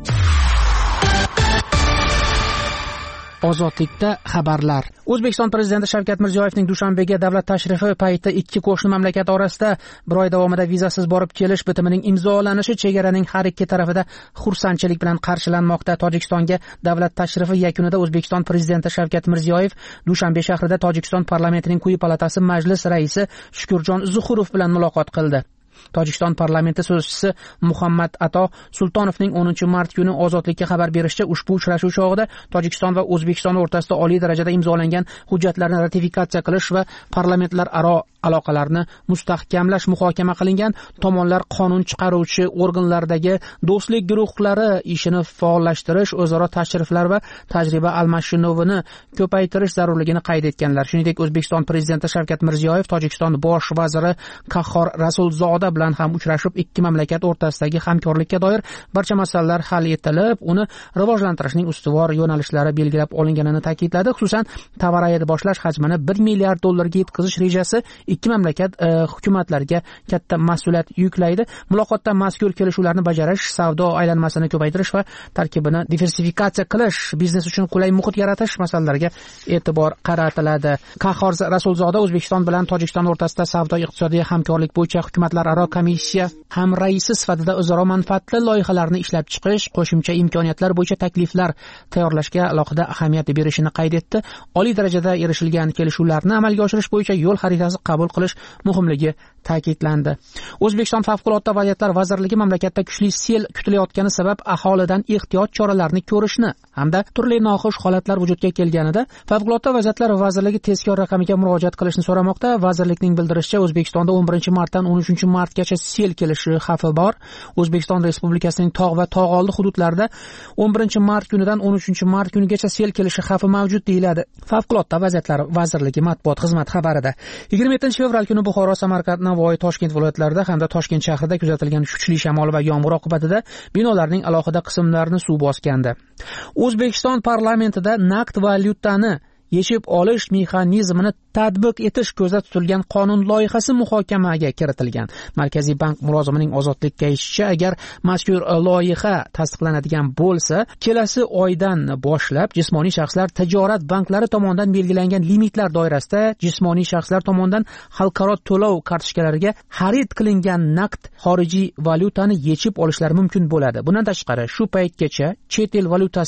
Ozodlikda xabarlar. O'zbekiston prezidenti Shavkat Mirziyoyevning Dushanbega davlat tashrifi payti ikki qo'shni mamlakat orasida bir oy davomida vizasiz borib kelish bitimining imzolanishi chegaraning har ikki tarafida xursandchilik bilan qarshilanmoqda. Tojikistonga davlat tashrifi yakunida O'zbekiston prezidenti Shavkat Mirziyoyev Dushanbe shahrida Tojikiston parlamentining quyi palatasi majlis raisi Shukurjon Zuhurov bilan muloqot qildi. Tojikiston parlamenti so'zchisi Muhammad Ato Sultonovning o'ninchi mart kuni Ozodlikka xabar berishicha, ushbu uchrashuv chog'ida Tojikiston va O'zbekiston o'rtasida oliy darajada imzolangan hujjatlarni ratifikatsiya qilish va parlamentlar aro aloqalarni mustahkamlash muhokama qilingan. Tomonlar qonun chiqaruvchi organlardagi do'stlik guruhlari ishini faollashtirish, o'zaro tashriflar va tajriba almashinuvini ko'paytirish zarurligini qayd etganlar. Shuningdek, O'zbekiston prezidenti Shavkat Mirziyoyev Tojikiston bosh vaziri Qahhor Rasulzoda bilan ham uchrashib, ikki mamlakat o'rtasidagi hamkorlikka doir barcha masalalar hal etilib, uni rivojlantirishning ustuvor yo'nalishlari belgilab olinganini ta'kidladi. Xususan, tovar ayirboshlash hajmini bir milliard dollarga yetkazish rejasi ikki mamlakat e, hukumatlariga katta mas'uliyat yuklaydi. Muloqotda mazkur kelishuvlarni bajarish, savdo aylanmasini ko'paytirish va tarkibini diversifikatsiya qilish, biznes uchun qulay muhit yaratish masalalariga e'tibor qaratiladi. Qahhor Rasulzoda O'zbekiston bilan Tojikiston o'rtasida savdo-iqtisodiy hamkorlik bo'yicha hukumatlararo komissiya ham raisi sifatida o'zaro manfaatli loyihalarni ishlab chiqish, qo'shimcha imkoniyatlar bo'yicha takliflar tayyorlashga alohida ahamiyat berishini qayd etdi. Oliy darajada erishilgan kelishuvlarni amalga oshirish bo'yicha yo'l xaritasi qabul qilish muhimligi ta'kidlandi. O'zbekiston Favqulodda vaziyatlar vazirligi mamlakatda kuchli sel kutilayotgani sabab aholidan ehtiyot choralarini ko'rishni hamda turli noxush holatlar vujudga kelganida Favqulodda vaziyatlar vazirligi tezkor raqamiga murojaat qilishni so'ramoqda. Vazirlikning bildirishicha, O'zbekistonda o'n birinchi martdan o'n uchinchi martgacha sel kelishi xavfi bor. O'zbekiston Respublikasining tog' va tog'oldi hududlarida o'n birinchi mart kunidan o'n uchinchi mart kunigacha sel kelishi xavfi mavjud deyiladi Favqulodda vaziyatlar vazirligi matbuot xizmati xabarida. yigirma yettinchi fevral kuni Buxoro, Samarqand, Navoiy, Toshkent viloyatlarida hamda Toshkent shahrida kuzatilgan kuchli shamol va yomg'ir oqibatida binolarning alohida qismlarini suv bosgandi. O'zbekiston parlamentida naqd valyutani yechib olish mexanizmini tatbiq etish ko'zda tutilgan qonun loyihasi muhokamaga kiritilgan. Markaziy bank mulozimining Ozodlikka aytishicha, agar mazkur loyiha tasdiqlanadigan bo'lsa, kelasi oydan boshlab jismoniy shaxslar tijorat banklari tomonidan belgilangan limitlar doirasida jismoniy shaxslar tomonidan xalqaro to'lov kartochkalariga xarid qilingan naqd xorijiy valyutani yechib olishlari mumkin bo'ladi. Bundan tashqari, shu paytgacha chet el valyutasining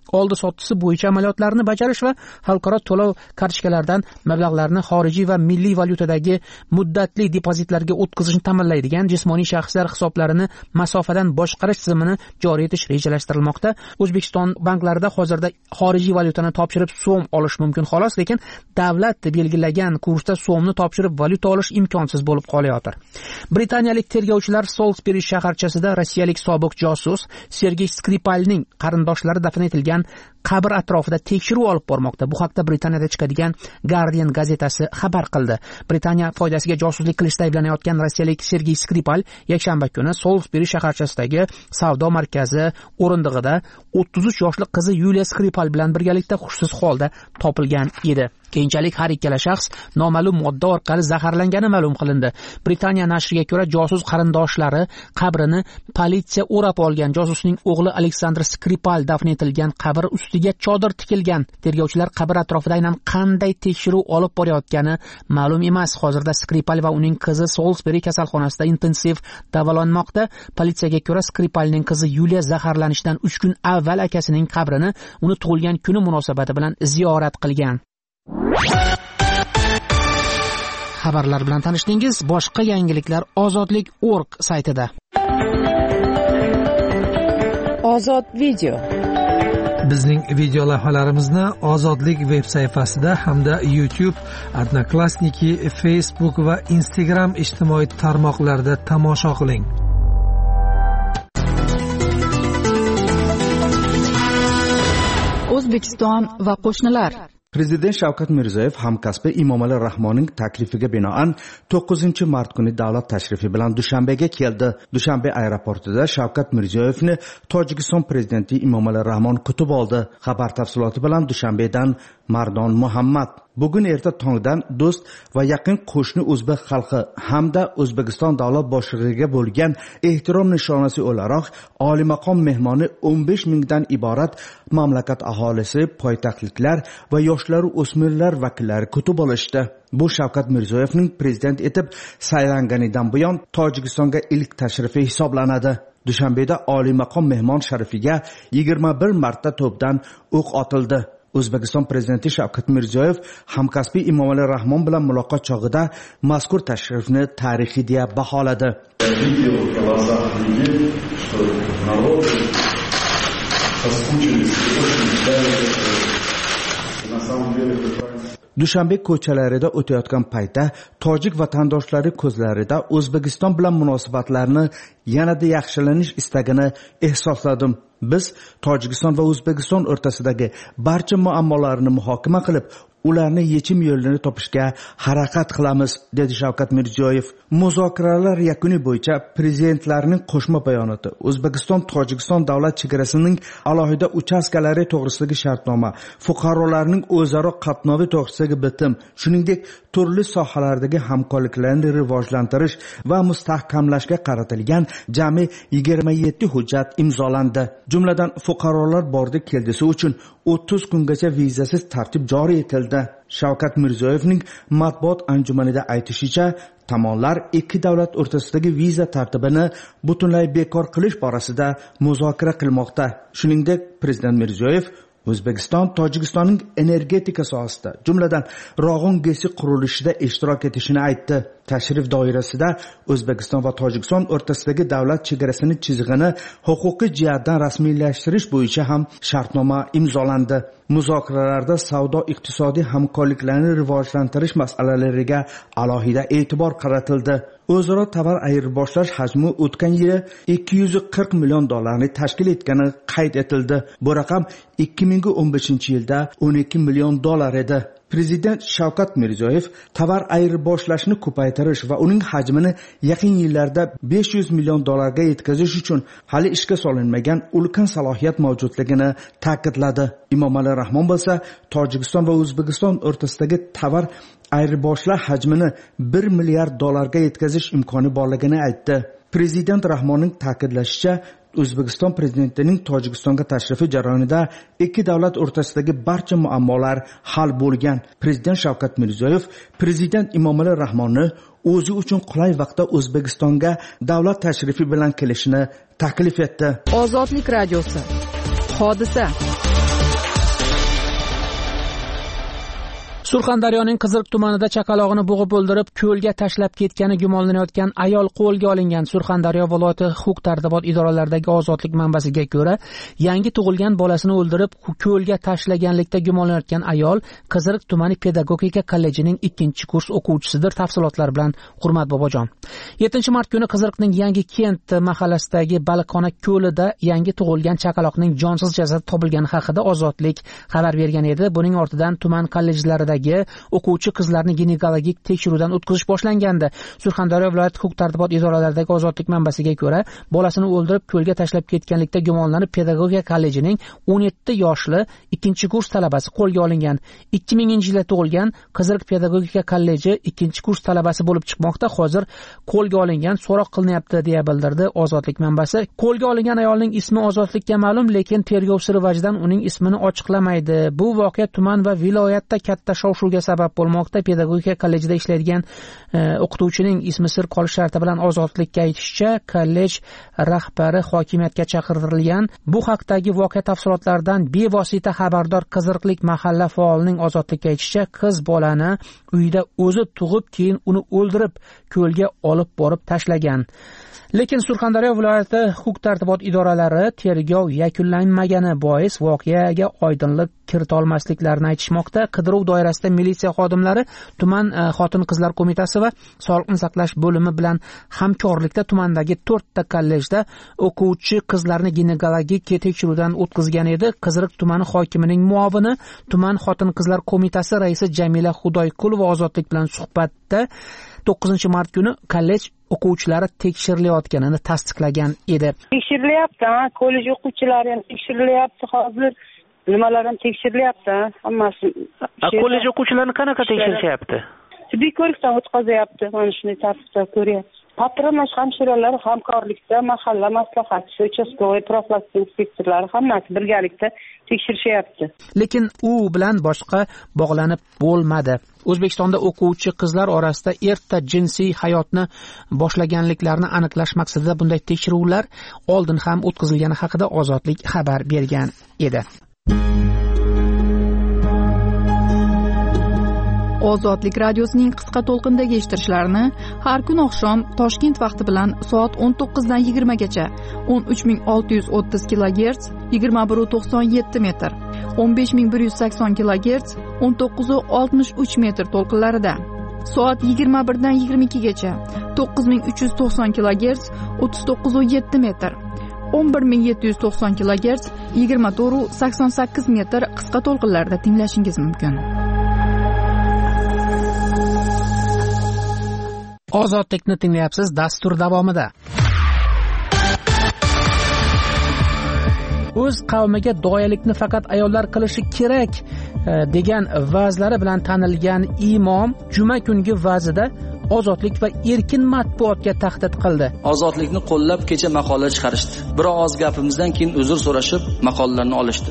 oldi sottisi bo'yicha amaliyotlarni bajarish va xalqaro to'lov kartochkalaridan mablag'larni xorijiy va milliy valyutadagi muddatli depozitlarga o'tkazishni ta'minlaydigan jismoniy shaxslar hisoblarini masofadan boshqarish tizimini joriy etish rejalashtirilmoqda. O'zbekiston banklarida hozirda xorijiy valyutani topshirib so'm olish mumkin xolos, lekin davlat belgilagan kursda so'mni topshirib valyuta olish imkonsiz bo'lib qolayotir. Britaniyalik tergovchilar Salisbury shaharchasida rossiyalik sobiq josus Sergey Skripalning qarindoshlari dafn etilgan qabr atrofida tekshiruv olib bormoqda. Bu haqda Britaniyada chiqadigan Guardian gazetasi xabar qildi. Britaniya foydasiga josuslik qilishda ayblanayotgan rossiyalik Sergey Skripal yakshanba kuni Salisbury shaharchasidagi savdo markazi o'rindig'ida o'ttiz uch yoshli qizi Yuliya Skripal bilan birgalikda hushsiz holda topilgan edi. Keyinchalik har ikkala shaxs noma'lum modda orqali zaharlangani ma'lum qilindi. Britaniya nashriga ko'ra, josus qarindoshlari qabrini politsiya o'rab olgan. Josusning o'g'li Aleksandr Skripal dafn etilgan qabr ustiga chodir tikilgan. Tergovchilar qabr atrofida aynan qanday tekshiruv olib borayotgani ma'lum emas. Hozirda Skripal va uning qizi Salisbury kasalxonasida intensiv davolanmoqda. Politsiyaga ko'ra, Skripalning qizi Yuliya zaharlanishdan uch kun avval akasining qabrini uni tug'ilgan kuni munosabati bilan ziyorat qilgan. Xabarlar bilan tanishdingiz. Boshqa yangiliklar ozodlik nokta org saytida. Ozod video. Bizning video lavhalarimizni Ozodlik veb sayfasida hamda YouTube, Odnoklassniki, Facebook va Instagram ijtimoiy tarmoqlarida tomosha qiling. O'zbekiston va qo'shnilar. Prezident Shavkat Mirziyoyev hamkasbi Emomali Rahmonning taklifiga binoan to'qqizinchi mart kuni davlat tashrifi bilan Dushanbega keldi. Dushanbe aeroportida Shavkat Mirziyoyevni Tojikiston prezidenti Emomali Rahmon kutib oldi. Xabar tafsiloti bilan Dushanbedan Mardon Muhammad. Bugun erta tongdan do'st va yaqin qo'shni o'zbek xalqi hamda O'zbekiston davlat boshlig'iga bo'lgan ehtirom nishonasi o'laroq oliy maqom mehmoni o'n besh mingdan iborat mamlakat aholisi, poytaxtliklar va yoshlar o'smirlar vakillari kutib olishdi. Bu Shavkat Mirziyoyevning prezident etib saylanganidan buyon Tojikistonga ilk tashrifi hisoblanadi. Dushanbeda oliy maqom mehmon sharifiga yigirma bir marta to'pdan o'q otildi. O'zbekiston prezidenti Shavkat Mirziyoyev hamkasbi Emomali Rahmon bilan muloqot chog'ida mazkur tashrifni tarixiy deb baholadi. Dushanbe ko'chalarida o'tayotgan paytda tojik vatandoshlari ko'zlarida O'zbekiston bilan munosabatlarni yanada yaxshilanish istagini ehsosladim. Biz Tojikiston va O'zbekiston o'rtasidagi barcha muammolarni muhokama qilib, ularni yechim yo'lini topishga harakat qilamiz, dedi Shavkat Mirziyoyev. Muzokaralar yakuni bo'yicha prezidentlarning qo'shma bayonoti, O'zbekiston Tojikiston davlat chegarasining alohida uchastkalari to'g'risidagi shartnoma, fuqarolarning o'zaro qatnovi to'g'risidagi bitim, shuningdek turli sohalardagi hamkorliklarni rivojlantirish va mustahkamlashga qaratilgan jami yigirma yetti hujjat imzolandi. Jumladan fuqarolar bordi keldisi uchun o'ttiz kungacha vizasiz tartib joriy etildi. Shavkat Mirziyoyevning matbuot anjumanida aytishicha, tomonlar ikki davlat o'rtasidagi viza tartibini butunlay bekor qilish borasida muzokara qilmoqda. Shuningdek, prezident Mirziyoyev O'zbekiston Tojikistonning energetika sohasida, jumladan Rog'un gesi qurilishida ishtirok etishini aytdi. Tashrif doirasida O'zbekiston va Tojikiston o'rtasidagi davlat chegarasini chizig'ini huquqiy jihatdan rasmiylashtirish bo'yicha ham shartnoma imzolandi. Muzokaralarda savdo-iqtisodiy hamkorliklarni rivojlantirish masalalariga alohida e'tibor qaratildi. O'zaro tovar ayirboshlash hajmi o'tgan yili ikki yuz qirq million dollarni tashkil etgani qayd etildi. Bu raqam ikki ming o'n beshinchi yilda o'n ikki million dollar edi. Prezident Shavkat Mirziyoyev tovar ayirboshlashni ko'paytirish va uning hajmini yaqin yillarda besh yuz million dollarga yetkazish uchun hali ishga solinmagan ulkan salohiyat mavjudligini ta'kidladi. Emomali Rahmon bo'lsa, Tojikiston va O'zbekiston o'rtasidagi tovar ayirboshlash hajmini bir milliard dollarga yetkazish imkoni borligini aytdi. Prezident Rahmonning ta'kidlashicha, O'zbekiston prezidentining Tojikistonga tashrifi jarayonida ikki davlat o'rtasidagi barcha muammolar hal bo'lgan. Prezident Shavkat Mirziyoyev prezident Emomali Rahmonni o'zi uchun qulay vaqtda O'zbekistonga davlat tashrifi bilan kelishini taklif etdi. Ozodlik radiosi. Hodisa Surxondaryoning Qiziriq tumanida chaqalog'ini bo'g'ib o'ldirib, ko'lga tashlab ketgani gumonlanayotgan ayol qo'lga olingan. Surxondaryo viloyati huquq-tartibot idoralaridagi ozodlik manbasiga ko'ra, yangi tug'ilgan bolasini o'ldirib, ko'lga tashlaganlikda gumonlanayotgan ayol Qiziriq tumani pedagogika kollejining ikkinchi kurs o'quvchisidir. Tafsilotlar bilan Hurmat Bobojon. yettinchi mart kuni Qiziriqning Yangi Kent mahallasidagi Baliqxona ko'lida yangi tug'ilgan chaqaloqning jonsiz jasadi topilgani haqida ozodlik xabar bergan edi. Buning ortidan tuman kollejlaridagi o'quvchi qizlarni ginekologik tekshiruvdan o'tkazish boshlangandi. Surxondaryo viloyati huquq-tartibot idoralaridagi ozodlik manbasiga ko'ra, bolasini o'ldirib ko'lga tashlab ketganlikda gumonlanib pedagogika kollejining o'n yetti yoshli ikkinchi kurs talabasi qo'lga olingan. ikki minginchi yilda tug'ilgan Qiziriq pedagogika kolleji ikkinchi kurs talabasi bo'lib chiqmoqda. Hozir qo'lga olingan, so'roq qilinyapti deya bildirdi ozodlik manbasi. Qo'lga olingan ayolning ismi ozodlikka ma'lum, lekin tergov siri vajidan uning ismini ochiqlamaydi. Bu voqea tuman va viloyatda katta shov-shuvga sabab bo'lmoqda. Pedagogika kollejida ishlaydigan e, o'qituvchining ismi sir qolish sharti bilan ozodlikka aytishicha, kollej rahbari hokimiyatga chaqirilgan. Bu haqdagi voqea tafsilotlaridan bevosita xabardor Qiziriqlik mahalla faolining ozodlikka aytishicha, qiz bolani uyda o'zi tug'ib, keyin uni o'ldirib ko'lga olib borib tashlagan. Lekin Surxondaryo viloyati huquq-tartibot idoralari tergov yakunlanmagani bois voqeaga oydinlik kirita olmasliklarini aytishmoqda. Qidiruv doirasida militsiya xodimlari, tuman xotin-qizlar qo'mitasi va sog'liqni saqlash bo'limi bilan hamkorlikda tumandagi to'rtta kollejda o'quvchi qizlarni ginekologik tekshiruvdan o'tkazgan edi. Qiziriq tumani hokimining muovini, tuman xotin-qizlar qo'mitasi raisi Jamila Xudoyqulova ozodlik bilan suhbatda to'qqizinchi mart kuni kollej o'quvchilari tekshirilayotganini tasdiqlagan edi. Tekshirilyapti, kollej o'quvchilari ham tekshirilyapti, hozir nimalar ham tekshirilyapti, hammasi. Kollej o'quvchilarini qanaqa tekshirishyapti? Tibbiy ko'rikdan o'tkazayapti, mana shunday tartibda ko'ryapti. Patronaj hamshiralar hamkorlikda mahalla maslahatchisi, uchastkovoy profilaktika inspektorlari hammasi birgalikda tekshirishyapti. Lekin u bilan boshqa bog'lanib bo'lmadi. O'zbekistonda o'quvchi qizlar orasida erta jinsiy hayotni boshlaganliklarini aniqlash maqsadida bunday tekshiruvlar oldin ham o'tkazilgani haqida ozodlik xabar bergan edi. Ozodlik radiosining qisqa to'lqindagi eshittirishlarini har kun oqshom Toshkent vaqti bilan soat o'n to'qqizdan yigirmagacha o'n uch ming olti yuz o'ttiz kilogerts yigirma bir nuqta to'qson yetti metr, o'n besh ming bir yuz sakson kilogerts o'n to'qqiz nuqta oltmish uch metr to'lqinlarida, soat yigirma birdan yigirma ikkigacha to'qqiz ming uch yuz to'qson kilogerts o'ttiz to'qqiz nuqta yetti metr, o'n bir ming yetti yuz to'qson kilogerts yigirma to'rt nuqta sakson sakkiz metr qisqa to'lqinlarda tinglashingiz mumkin. Ozodlikni tinglayapsiz. Dastur davomida o'z qavmiga doyalikni faqat ayollar qilishi kerak degan va'zlari bilan tanilgan imom juma kungi va'zida ozodlik va erkin matbuotga tahdid qildi. Ozodlikni qo'llab kecha maqola chiqarishdi. Biroz gapimizdan keyin uzr so'rashib maqolalarni olishdi.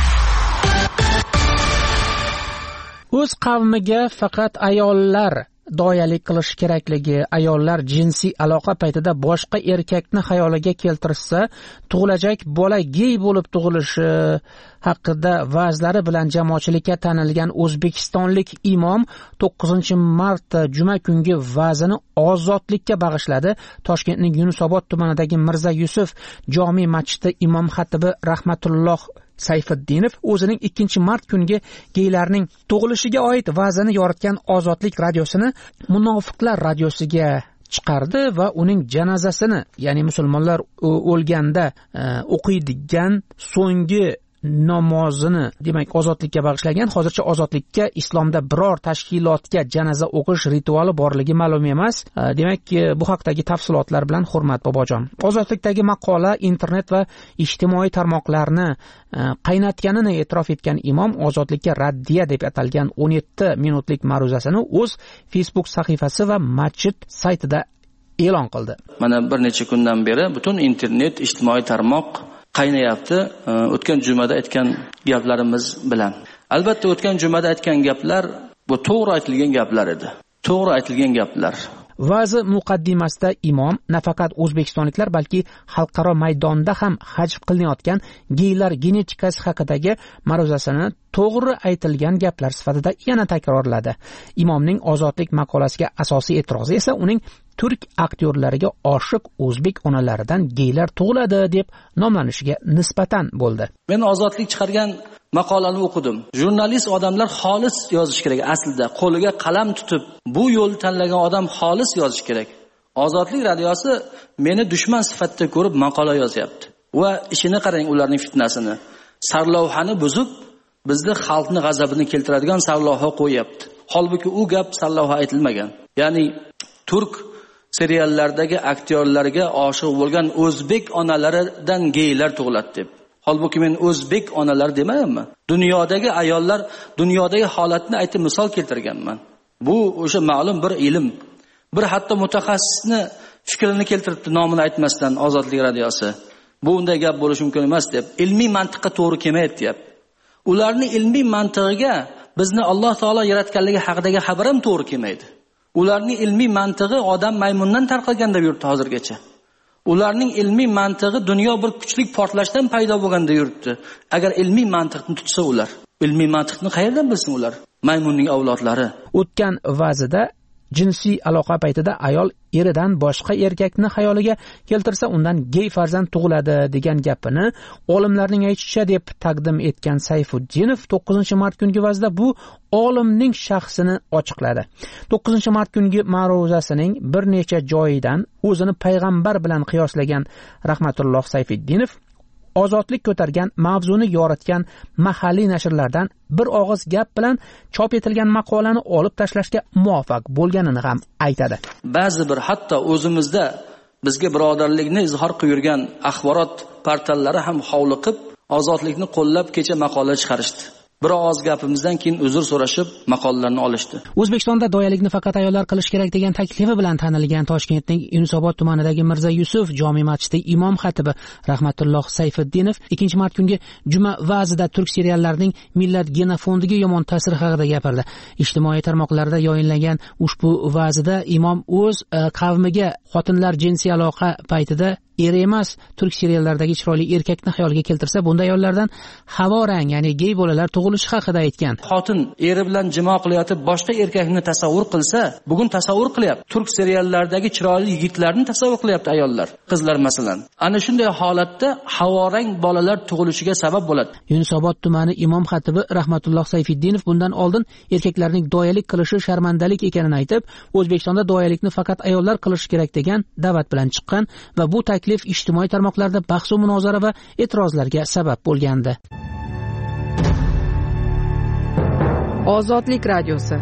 O'z qavmiga faqat ayollar doyalik qilish kerakligi, ayollar jinsiy aloqa paytida boshqa erkakni xayoliga keltirsa, tug'ilajak bola gey bo'lib tug'ilishi haqida va'zlari bilan jamoatchilikka tanilgan o'zbekistonlik imom to'qqizinchi mart juma kungi va'zini ozodlikka bag'ishladi. Toshkentning Yunusobod tumanidagi Mirza Yusuf jome masjidi imom xatibi Rahmatulloh Sayfiddinov o'zining ikkinchi mart kungi geylarning tug'ilishiga oid va'zini yoritgan Ozodlik radiosini Munofiqlar radiosiga chiqardi va uning janozasini, ya'ni musulmonlar o'lganda o'qiydigan so'nggi namozini, demak, ozodlikka bag'ishlagan. Hozircha ozodlikka islomda biror tashkilotga janoza o'qish rituali borligi ma'lum emas. Demak, bu haqdagi tafsilotlar bilan Hurmat Bobojon. Ozodlikdagi maqola internet va ijtimoiy tarmoqlarni qaynatganini e'tirof etgan imom ozodlikka raddiya deb atalgan o'n yetti minutlik ma'ruzasini o'z Facebook sahifasi va masjid saytida e'lon qildi. Mana bir necha kundan beri butun internet, ijtimoiy tarmoq qaynayapti o'tgan jumada aytgan gaplarimiz bilan. Albatta o'tgan jumada aytgan gaplar bu to'g'ri aytilgan gaplar edi. To'g'ri aytilgan gaplar. Va'zi muqaddimasida imom nafaqat o'zbekistonliklar balki xalqaro maydonda ham hajv qilinayotgan geylar genetikasi haqidagi ma'ruzasini to'g'ri aytilgan gaplar sifatida yana takrorladi. Imomning ozodlik maqolasiga asosiy e'tirozi esa uning turk aktyorlariga oshiq o'zbek onalaridan geylar tug'iladi deb nomlanishiga nisbatan bo'ldi. Men ozodlik chiqargan maqolani o'qidim. Jurnalist odamlar xolis yozish kerak aslida. Qo'liga qalam tutib, bu yo'lni tanlagan odam xolis yozish kerak. Ozodlik radiosi meni dushman sifatida ko'rib maqola yozyapti. Va ishini qarang, ularning fitnasini. Sarlavhani buzib, bizda xalqni g'azabini keltiradigan sarlavha qo'yapti. Holbuki u gap sarlavha aytilmagan. Ya'ni turk seriallardagi aktyorlarga oshiq bo'lgan o'zbek onalaridan geylar tug'iladi deb. Holbuki men o'zbek onalar demayapman. Dunyodagi ayollar, dunyodagi holatni aytib misol keltirganman. Bu o'sha ma'lum bir ilm. Bir hatto mutaxassisni fikrini keltiribdi, nomini aytmasdan Ozodlik radiosi. Bu unday gap bo'lishi mumkin emas deb. Ilmiy mantiqqa to'g'ri kelmayapti deb. Ularning ilmiy mantig'iga bizni Alloh taolo yaratganligi haqidagi xabar ham to'g'ri kelmaydi. Ularning ilmiy mantig'i odam maymundan tarqalgan deb yuribdi hozirgacha. Ularning ilmiy mantig'i dunyo bir kuchli portlashdan paydo bo'lganda yuribdi. Agar ilmiy mantiqni tutsa ular, ilmiy mantiqni qayerdan bilsin ular? Maymunning avlodlari. O'tgan va'zida jinsiy aloqa paytida ayol eridan boshqa erkakni xayoliga keltirsa undan gey farzand tug'iladi degan gapini olimlarning aytishicha deb taqdim etgan Sayfuddinov to'qqizinchi mart kungi va'zida bu olimning shaxsini ochiqladi. to'qqizinchi mart kungi ma'ruzasining bir necha joyidan o'zini payg'ambar bilan qiyoslagan Rahmatulloh Sayfuddinov ozodlik ko'targan mavzuni yoritgan mahalliy nashrlardan bir og'iz gap bilan chop etilgan maqolani olib tashlashga muvaffaq bo'lganini ham aytadi. Ba'zi bir hatto o'zimizda bizga birodarlikni izhor qilib yurgan axborot portallari ham hovliqib, ozodlikni qo'llab kecha maqola chiqarishdi. Bir oz gapimizdan keyin uzr so'rashib maqolalarni olishdi. O'zbekistonda doyalikni faqat ayollar qilish kerak degan taklifi bilan tanilgan Toshkentning Yunusobod tumanidagi Mirza Yusuf jome masjidi imom xatibi Rahmatulloh Sayfuddinov ikkinchi mart kungi juma va'zida turk seriallarining millat genofondiga yomon ta'siri haqida gapirdi. Ijtimoiy tarmoqlarda yoyinlangan ushbu va'zida imom o'z qavmiga xotinlar jinsiy aloqa paytida eri emas turk seriallaridagi chiroyli erkakni xayoliga keltirsa, bunday ayollardan havorang, ya'ni gey bolalar tug'ilishi haqida aytgan. Xotin eri bilan jimo qilayotib boshqa erkakni tasavvur qilsa, bugun tasavvur qilyapti. Turk seriallaridagi chiroyli yigitlarni tasavvur qilyapti ayollar, qizlar masalan. Ana shunday holatda havorang bolalar tug'ilishiga sabab bo'ladi. Yunusobod tumani imom xatibi Rahmatulloh Sayfuddinov bundan oldin erkaklarning doyalik qilishi sharmandalik ekanini aytib, O'zbekistonda doyalikni faqat ayollar qilishi kerak degan da'vat bilan chiqqan va bu taklif ijtimoiy tarmoqlarda bahs va munozara va e'tirozlarga sabab bo'lgandi. Ozodlik radiosi.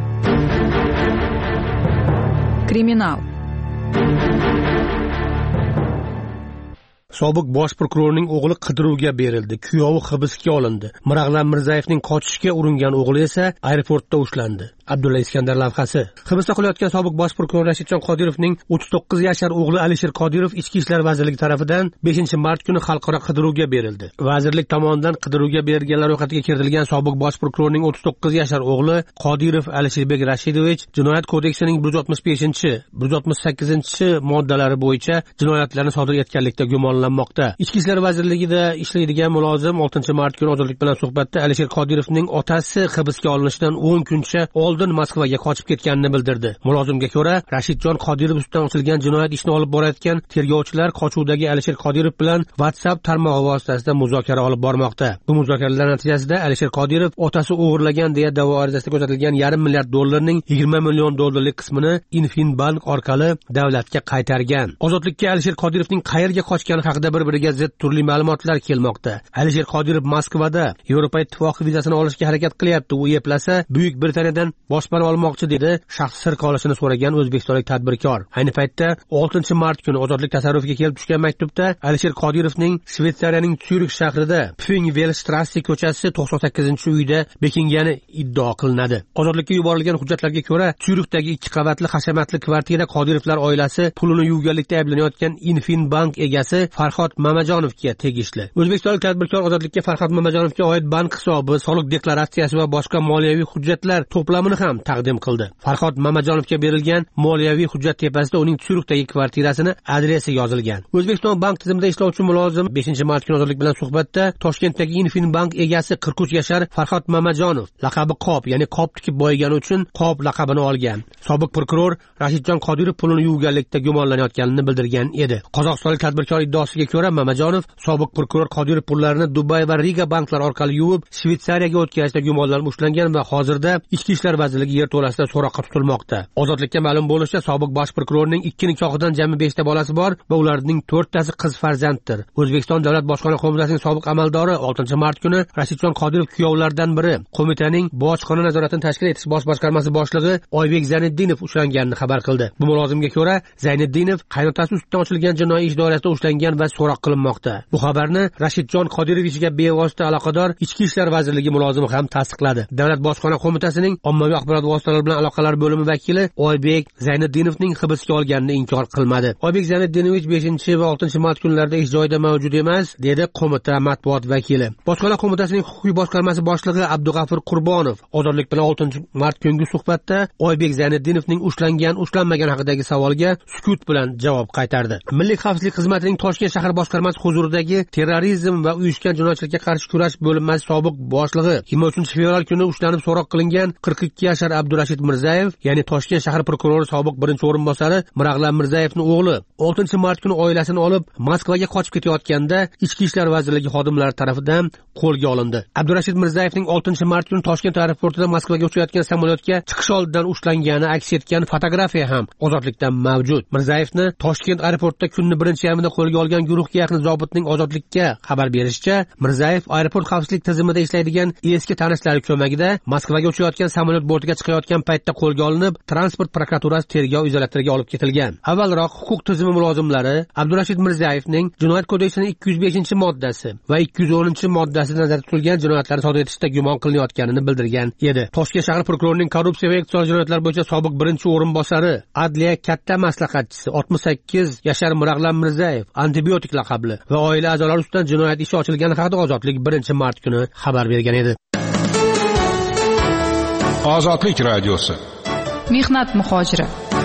Kriminal. Sobiq bosh prokurorning o'g'li qidiruvga berildi. Kuyovi hibsga olindi. Mirag'lan Mirzayevning qochishga uringan o'g'li esa aeroportda ushlandi. Abdulla Iskandar lavhasi. Hibsda qolayotgan sobiq bosh prokuror Rashidjon Qodirovning o'ttiz to'qqiz yashar o'g'li Alisher Qodirov Ichki ishlar vazirligi tomonidan beshinchi mart kuni xalqaro qidiruvga berildi. Vazirlik tomonidan qidiruvga berilganlar ro'yxatiga kiritilgan sobiq bosh prokurorning o'ttiz to'qqiz yashar o'g'li Qodirov Alisherbek Rashidovich Jinoyat kodeksining bir yuz oltmish beshinchi, bir yuz oltmish sakkizinchi moddalari bo'yicha jinoyatlarni sodir etganlikda gumonlanmoqda. Ichki ishlar vazirligida ishlaydigan mulozim oltinchi mart kuni ozodlik bilan suhbatda Alisher Qodirovning otasi hibsga olinishidan o'n kuncha oldin Moskvaga qochib ketganini bildirdi. Mulozimga ko'ra, Rashidjon Qodirov ustidan ochilgan jinoyat ishini olib borayotgan tergovchilar qochuvdagi Alisher Qodirov bilan WhatsApp tarmog'i vositasida muzokara olib bormoqda. Bu muzokaralar natijasida Alisher Qodirov otasi o'g'irlagan deya da'vo arizasida ko'rsatilgan yarim milliard dollarning yigirma million dollarlik qismini Infinbank orqali davlatga qaytargan. Ozodlikka Alisher Qodirovning qayerga qochgani haqida bir-biriga zid turli ma'lumotlar kelmoqda. Alisher Qodirov Moskvada Yevropa ittifoqi vizasini olishga harakat qilyapti. U eplasa Buyuk Britaniyadan boshpana olmoqchi dedi shaxs sir qolishini so'ragan o'zbekistonlik tadbirkor. Ayni paytda oltinchi mart kuni ozodlik tasarrufiga kelib tushgan maktubda Alisher Qodirovning Shveysariyaning Syurix shahrida Pfingvelstrasse ko'chasi to'qson sakkizinchi uyda bekingani iddao qilinadi. Ozodlikka yuborilgan hujjatlarga ko'ra, Syurixdagi ikki qavatli hashamatli kvartira Qodirovlar oilasi pulini yuvganlikda ayblanayotgan Infinbank egasi Farhod Mamajonovga tegishli. O'zbekistonlik tadbirkor ozodlikka Farhod Mamajonovga oid bank hisobi, soliq deklaratsiyasi va boshqa moliyaviy hujjatlar to'plamini ham taqdim qildi. Farhod Mamajonovga berilgan moliyaviy hujjat tepasida uning Syurixdagi kvartirasini adresi yozilgan. O'zbekiston bank tizimida ishlovchi mulozim beshinchi mart kuni ozodlik bilan suhbatda Toshkentdagi Infinbank egasi qirq uch yashar Farhod Mamajonov laqabi Qop, ya'ni qop tikib boyigani uchun Qop laqabini olgan. Sobiq prokuror Rashidjon Qodirov pulini yuvganlikda gumonlanayotganini bildirgan edi. Qozog'istonlik tadbirkor iddaosiga ko'ra, Mamajonov sobiq prokuror Qodirov pullarini Dubay va Riga banklari orqali yuvib, Shvetsariyaga o'tkazishda gumonlanib ushlangan va hozirda Ichki ishlar vazirligi yerto'lasida so'roqqa tutilmoqda. Ozodlikka ma'lum bo'lishicha, sobiq bosh prokurorning ikki nikohidan jami beshta bolasi bor va ularning to'rttasi qiz farzanddir. O'zbekiston Davlat bojxona qo'mitasining sobiq amaldori oltinchi mart kuni Rashidjon Qodirov kuyovlaridan biri qo'mitaning bojxona nazoratini tashkil etish bosh boshqarmasi boshlig'i Oybek Zayniddinov ushlanganini xabar qildi. Bu mulozimga ko'ra, Zayniddinov qaynotasi ustidan ochilgan jinoiy ish doirasida ushlangan va so'roq qilinmoqda. Bu xabarni Rashidjon Qodirovichga bevosita aloqador Ichki ishlar vazirligi mulozimi ham tasdiqladi. Davlat bojxona qo'mitasining ommaviy axborot vositalari bilan aloqalar bo'limi vakili Oybek Zayniddinovning hibsga olganini inkor qilmadi. Oybek Zayniddinovich beshinchi va oltinchi mart kunlarida ish joyida mavjud emas, dedi qo'mita matbuot vakili. Bojxona qo'mitasining huquqiy boshqarmasi boshlig'i Abdug'afur Qurbonov ozodlik bilan oltinchi mart kungi suhbatda Oybek Zayniddinovning ushlangan, ushlanmagan haqidagi savolga sukut bilan javob qaytardi. Milliy xavfsizlik xizmatining Toshkent shahar boshqarmasi huzuridagi terrorizm va uyushgan jinoyatchilikka qarshi kurash bo'linmasi sobiq boshlig'i yigirma uchinchi fevral kuni ushlanib so'roq qilingan qirq ikki yashar Abdurashid Mirzayev, ya'ni Toshkent shahar prokurori sobiq birinchi o'rinbosari Mirag'lan Mirzayevning o'g'li oltinchi mart kuni oilasini olib Moskvaga qochib ketayotganda Ichki ishlar vazirligi xodimlari tomonidan qo'lga olindi. Abdurashid Mirzayevning oltinchi mart kuni Toshkent aeroportida Moskvaga uchayotgan samolyotga chiqish oldidan ushlangani aks etgan fotografiya ham ozodlikda mavjud. Mirzayevni Toshkent aeroportida kunning birinchi yarmida qo'lga olgan guruhga yaqin zobitning ozodlikka xabar berishicha, Mirzayev aeroport xavfsizlik tizimida ishlaydigan eski tanishlari ko'magida Moskvaga uchayotgan samolyot bortiga chiqayotgan paytda qo'lga olinib, transport prokuraturasi tergov izolyatoriga olib ketilgan. Avvalroq huquq tizimi mulozimlari Abdurashid Mirzayevning Jinoyat kodeksining ikki yuz beshinchi moddasi va ikki yuz o'ninchi moddasida nazarda tutilgan jinoyatlarni sodir etishda gumon qilinayotganini bildirgan edi. Toshkent shahar prokurorining korrupsiya va iqtisodiy jinoyatlar bo'yicha sobiq birinchi o'rinbosari, adliya katta maslahatchisi oltmish sakkiz yashar Mirag'lan Mirzayev antibiotik laqabli va oila a'zolari ustidan jinoyat ishi ochilgani haqida ozodlik birinchi mart kuni xabar bergan edi. Ozodlik radiosi. Mehnat muhojiri.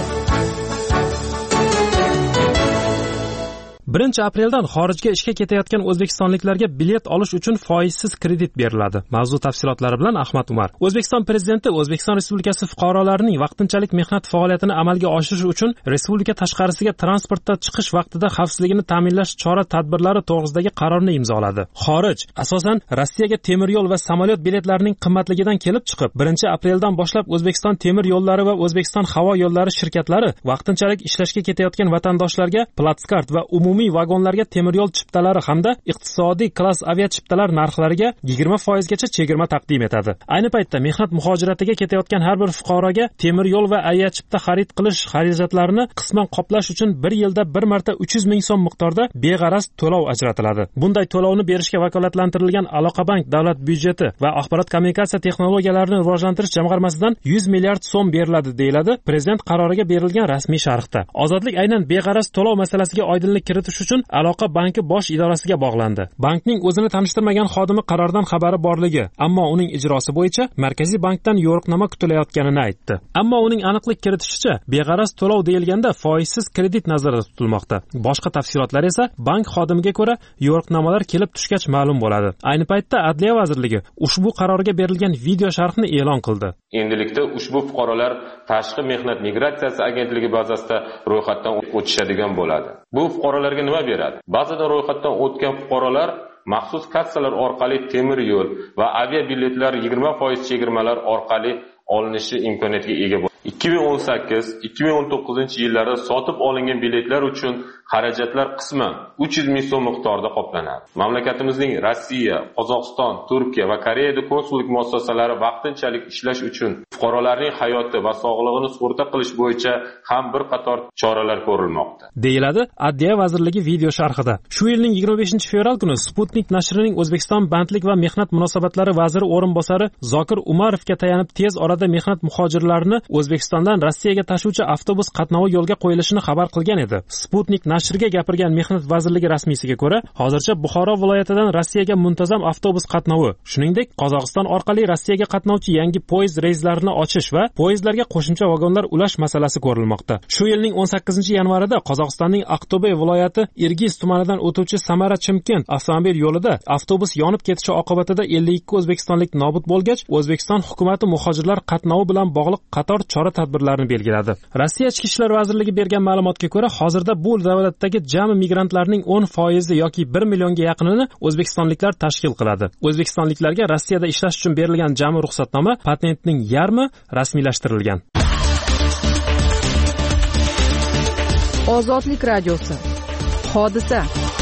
birinchi apreldan xorijga ishga ketayotgan o'zbekistonliklarga bilet olish uchun foizsiz kredit beriladi. Mavzu tafsilotlari bilan Ahmad Umar. O'zbekiston prezidenti O'zbekiston Respublikasi fuqarolarining vaqtinchalik mehnat faoliyatini amalga oshirish uchun respublika tashqarisiga transportda chiqish vaqtida xavfsizligini ta'minlash chora-tadbirlari to'g'risidagi qarorni imzoladi. Xorij, asosan Rossiyaga temir yo'l va samolyot biletlarining qimmatligidan kelib chiqib, birinchi apreldan boshlab O'zbekiston temir yo'llari va O'zbekiston havo yo'llari shirkatlari vaqtinchalik ishlashga ketayotgan vatandoshlarga platskart va umumiy vagonlarga temir yo'l chiptalari hamda iqtisodiy klass avia chiptalar narxlariga yigirma foizgacha chegirma taqdim etadi. Ayni paytda mehnat muhojiratiga ketayotgan har bir fuqaroga temir yo'l va avia chipta xarid qilish xarajatlarini qisman qoplash uchun bir yilda bir marta uch yuz ming so'm miqdorida beg'araz to'lov ajratiladi. Bunday to'lovni berishga vakolatlantirilgan Aloqabank davlat byudjeti va axborot kommunikatsiya texnologiyalarini rivojlantirish jamg'armasidan yuz milliard so'm beriladi, deyiladi prezident qaroriga berilgan rasmiy sharhda. Ozodlik aynan beg'araz to'lov masalasiga oydinlik kiritish uchun Aloqa banki bosh idorasiga bog'landi. Bankning o'zini tanishtirmagan xodimi qarordan xabari borligi, ammo uning ijrosi bo'yicha Markaziy bankdan yo'riqnoma kutilayotganini aytdi. Ammo uning aniqlik kiritishicha, beg'araz to'lov deyilganda foizsiz kredit nazarda tutilmoqda. Boshqa tafsilotlar esa bank xodimiga ko'ra yo'riqnomalar kelib tushgach ma'lum bo'ladi. Ayni paytda Adliya vazirligi ushbu qarorga berilgan video sharhni e'lon qildi. Endilikda ushbu fuqarolar Tashqi mehnat migratsiyasi agentligi bazasida ro'yxatdan o'tishadigan bo'ladi. Bu fuqarolarga nima beradi? Ba'zida ro'yxatdan o'tgan fuqarolar maxsus kassalar orqali temir yo'l va avia biletlar yigirma foiz chegirmalar orqali olinishi imkoniyatiga ega bo'ladi. ikki ming o'n sakkiz ikki ming o'n to'qqizinchi yillarda sotib olingan biletlar uchun xarajatlar qisman uch yuz ming so'm miqdorida qoplanadi. Mamlakatimizning Rossiya, Qozog'iston, Turkiya va Koreyada konsullik muassasalari vaqtinchalik ishlash uchun fuqarolarning hayoti va sog'lig'ini sug'urta qilish bo'yicha ham bir qator choralar ko'rilmoqda, deyiladi Adliya vazirligi video sharhida. Shu yilning yigirma beshinchi fevral kuni Sputnik nashrining O'zbekiston bandlik va mehnat munosabatlari vaziri o'rinbosari Zokir Umarovga tayanib tez orada mehnat muhojirlarini O'zbekiston Qozog'istondan Rossiyaga tashuvchi avtobus qatnovi yo'lga qo'yilishini xabar qilgan edi. Sputnik nashriga gapirgan Mehnat vazirligi rasmiysiga ko'ra, hozircha Buxoro viloyatidan Rossiyaga muntazam avtobus qatnovi, shuningdek Qozog'iston orqali Rossiyaga qatnovchi yangi poyezd reyslarini ochish va poyezdlarga qo'shimcha vagonlar ulash masalasi ko'rilmoqda. Shu yilning o'n sakkizinchi yanvarida Qozog'istonning Aqto'be viloyati Irgiz tumanidan o'tuvchi Samara-Chimkent avtomobil yo'lida avtobus yonib ketishi oqibatida ellik ikki o'zbekistonlik nobud bo'lgach, O'zbekiston hukumati muhojirlar qatnovi bilan bog'liq qator chora-tadbirlarni belgiladi. Rossiya Ichki ishlar vazirligi bergan ma'lumotga ko'ra, hozirda bu davlatdagi jami migrantlarning o'n foizi yoki bir millionga yaqinini o'zbekistonliklar tashkil qiladi. O'zbekistonliklarga Rossiyada ishlash uchun berilgan jami ruxsatnoma patentning yarmi rasmiylashtirilgan. Ozodlik radiosi. Hodisa.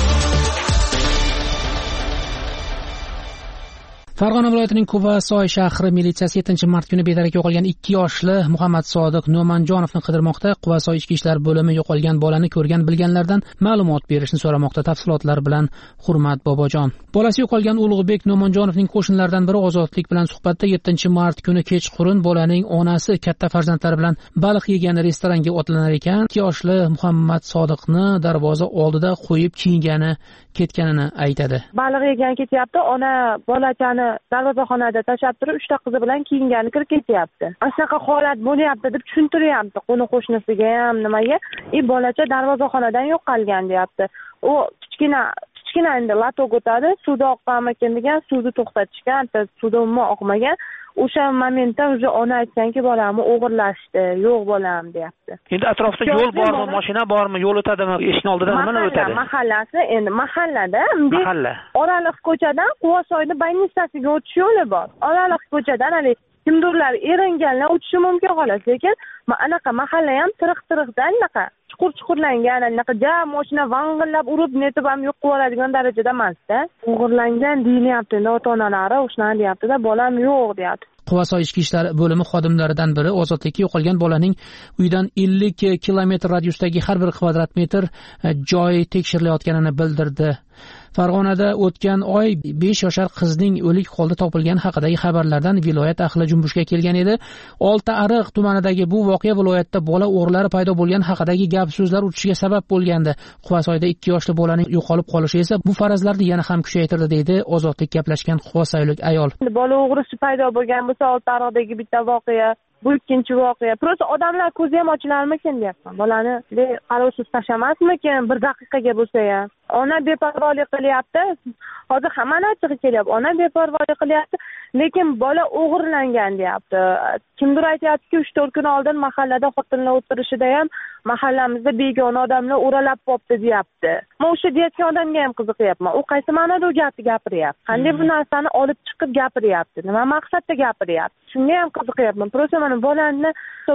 Farg'ona viloyatining Quvasoy shahri militsiyasi yettinchi mart kuni bedarak yo'qolgan ikki yoshli Muhammad Sodiq No'manjonovni qidirmoqda. Quvasoy ichki ishlar bo'limi yo'qolgan bolani ko'rgan bilganlardan ma'lumot berishni so'ramoqda. Tafsilotlar bilan Hurmat Bobojon. Bolasi yo'qolgan Ulug'bek No'manjonovning qo'shnilaridan biri Ozodlik bilan suhbatda yettinchi mart kuni kechqurun bolaning onasi katta farzandlari bilan baliq yegan restoranga otlanar ekan, ikki yoshli Muhammad Sodiqni darvoza oldida qo'yib kiyingani ketganini aytadi. Baliq yegan ketyapti, ona bolachani darvozaxonada tashlab turib uchta qizi bilan kiyingani kirib ketyapti. Ashaqa holat bo'lyapti deb tushuntiryapti qo'ni qo'shnisiga ham nimaga. "E bolacha darvozaxonadan yo'qolgan" deyapti. U kichkina kichkina endi latok o'tadi, suvda oqqanmikin degan, suvni to'xtatishgan, suvda umuman oqmagan. O'sha momentda уже ona aytganki, bolamni o'g'irlashdi, yo'q bolam deyapti. Endi atrofda yo'l bormi, mashina bormi, yo'l o'tadimi, eshik oldidan nima o'tadi? Mahallasi, endi mahallada, mahalla. Oraliq ko'chadan Quvasoyni Baynistasiga o'tish yo'li bor. Oraliq ko'chadan hali kimdirlar eringanlar o'tishi mumkin xolos, lekin anaqa mahalla ham tiriq-tiriqdan anaqa chuqur-chuqurlangan, anaqa ja mashina vang'illab urib netib ham yo'q qiladigan darajada emas-da. O'g'irlangan deyilyapti, ota-onalari o'shani deyapti-da, bolam yo'q deyapti. Quvasoy ichki ishlar bo'limi xodimlaridan biri ozodlikka yo'qolgan bolaning uyidan ellik kilometr radiusdagi har bir kvadrat metr joy tekshirilayotganini bildirdi. Farg'onada o'tgan oy besh yoshar qizning o'lik holda topilgani haqidagi xabarlardan viloyat ahli junbushga kelgan edi. Oltiariq tumanidagi bu voqea viloyatda bola o'g'rilari paydo bo'lgani haqidagi gap so'zlar utishiga sabab bo'lgandi. Quvasoyda ikki yoshli bolaning yo'qolib qolishi esa bu farazlarni yana ham kuchaytirdi, deydi ozodlik gaplashgan quvasoylik ayol. Bola o'g'risi paydo bo'lgan bo'lsa Oltiariqdagi bitta voqea, bu ikkinchi voqea. Просто odamlar ko'zi ham ochilarmikin deyapman. Bolani qarovsiz tashlamasmikin bir daqiqaga bo'lsa ham. Ona beparvolik qilyapti. Hozir hammani achchig'i kelyapti. Ona beparvolik qilyapti, lekin bola o'g'irlangan deyapti. Kimdir aytayapti-ki, uch to'rt kun oldin mahallada xotinlar o'tirishida ham mahallamizda begona odamlar o'ralab qopti deyapti. Men o'sha deyotgan odamga ham qiziqyapman. U qaysi ma'noda u gapni gapiryapti? Qanday bu narsani olib chiqib gapiryapti? Nima maqsadda gapiryapti? Shunga ham qiziqyapman. Просто mana bolani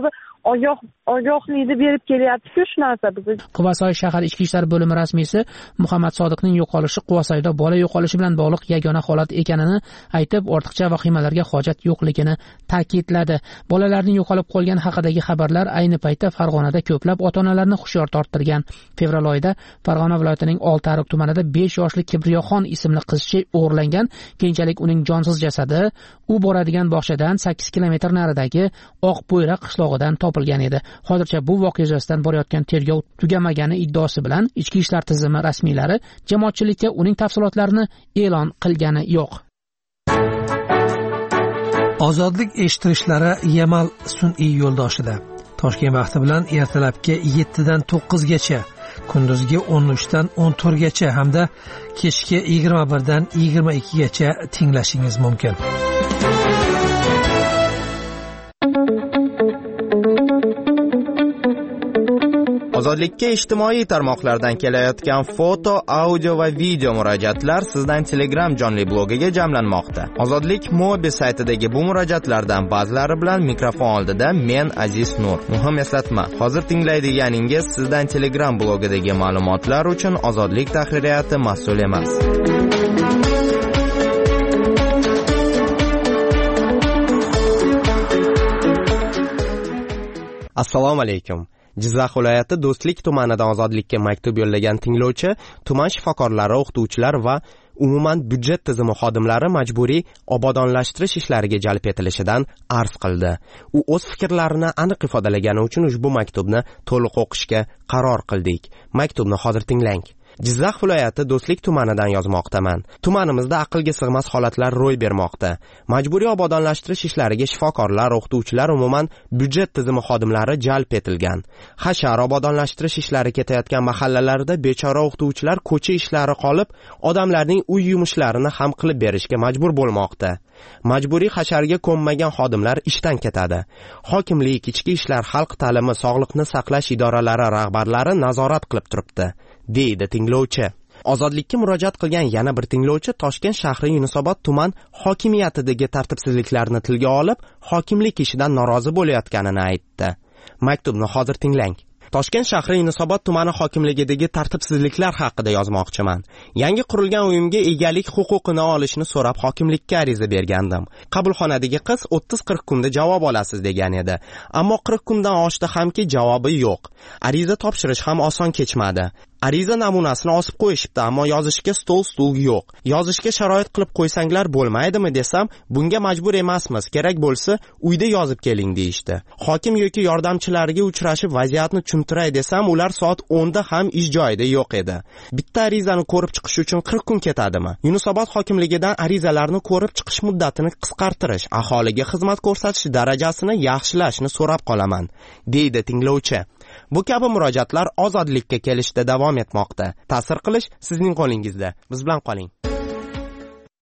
ogoh ogohlikni berib kelyapti-ku shu narsa bizga. Quvasoy shahar ichki ishlar bo'limi rasmiysi Muhammad Sodiqning yo'qolishi Quvasoyda bola yo'qolishi bilan bog'liq yagona holat ekanini aytib, ortiqcha vahimalarga hojat yo'qligini ta'kidladi. Bolalarning yo'qolib qolgani haqidagi xabarlar ayni paytda Farg'onada ko'plab ota-onalarni hushyor torttirgan. Fevral oyida Farg'ona viloyatining Oltiariq tumanida besh yoshli Kibriyoxon ismli qizcha o'g'irlangan. Keyinchalik uning jonsiz jasadi u boradigan bog'chadan sakkiz kilometr naridagi Oqbo'yra qishlog'idan topilgan edi. Hozircha bu voqea yuzasidan borayotgan tergov tugamagani iddaosi bilan ichki ishlar tizimi rasmiylari jamoatchilikka uning tafsilotlarini e'lon qilgani yo'q. Ozodlik eshittirishlari Yamal sun'iy yo'ldoshida. Toshkent vaqti bilan ertalabki yettidan to'qqizgacha, kunduzgi o'n uchdan o'n to'rtgacha hamda kechki yigirma birdan yigirma ikkigacha tinglashingiz mumkin. Ozodlikka ijtimoiy tarmoqlardan kelayotgan foto, audio va video murojaatlar sizdan Telegram jonli blogiga jamlanmoqda. Ozodlik Mobi saytidagi bu murojaatlardan ba'zilari bilan mikrofon oldida men Aziz Nur. Muhim eslatma, hozir tinglaydiganingiz sizdan Telegram blogidagi ma'lumotlar uchun Ozodlik tahririyati mas'ul emas. Assalomu alaykum. Jizzax viloyati Do'stlik tumanidan Ozodlikka maktub yo'llagan tinglovchi tuman shifokorlari, o'qituvchilar va umuman byudjet tizimi xodimlari majburiy obodonlashtirish ishlariga jalb etilishidan arz qildi. U o'z fikrlarini aniq ifodalagani uchun ushbu maktubni to'liq o'qishga qaror qildik. Maktubni hozir tinglang. Jizzax viloyati Do'stlik tumanidan yozmoqdaman. Tumanimizda aqlga sig'mas holatlar ro'y bermoqda. Majburiy obodonlashtirish ishlariga shifokorlar, o'qituvchilar, umuman byudjet tizimi xodimlari jalb etilgan. Hashar obodonlashtirish ishlari ketayotgan mahallalarda bechora o'qituvchilar ko'cha ishlari qolib, odamlarning uy yumushlarini ham qilib berishga majbur bo'lmoqda. Majburiy hasharga ko'nmagan xodimlar ishdan ketadi. Hokimlik, ichki ishlar, xalq ta'limi, sog'liqni saqlash idoralari rahbarlari nazorat qilib turibdi, deydi tinglovchi. Ozodlikka murojaat qilgan yana bir tinglovchi Toshkent shahri Yunusobod tuman hokimiyatidagi tartibsizliklarni tilga olib, hokimlik ishidan norozi bo'layotganini aytdi. Maktubni hozir tinglang. Toshkent shahri Yunusobod tumani hokimligidagi tartibsizliklar haqida yozmoqchiman. Yangi qurilgan uyimga egalik huquqini olishni so'rab hokimlikka ariza bergandim. Qabulxonadagi qiz o'ttiz qirq kunda javob olasiz degan edi. Ammo qirq kundan oshdi hamki javobi yo'q. Ariza topshirish ham oson kechmadi. Ariza namunasini osib qo'yishibdi, ammo yozishga stol stul yo'q. Yozishga sharoit qilib qo'ysanglar bo'lmaydimi desam, bunga majbur emasmiz, kerak bo'lsa uyda yozib keling deyishdi. Hokim yoki yordamchilariga uchrashib vaziyatni tushuntiray desam, ular soat o'nda ham ish joyida yo'q edi. Bitta arizani ko'rib chiqish uchun qirq kun ketadimi? Yunusobod hokimligidan arizalarni ko'rib chiqish muddatini qisqartirish, aholiga xizmat ko'rsatish darajasini yaxshilashni so'rab qolaman, deydi tinglovchi. Bu kabi murojaatlar ozodlikka kelishda davom etmoqda. Ta'sir qilish sizning qo'lingizda. Biz bilan qoling.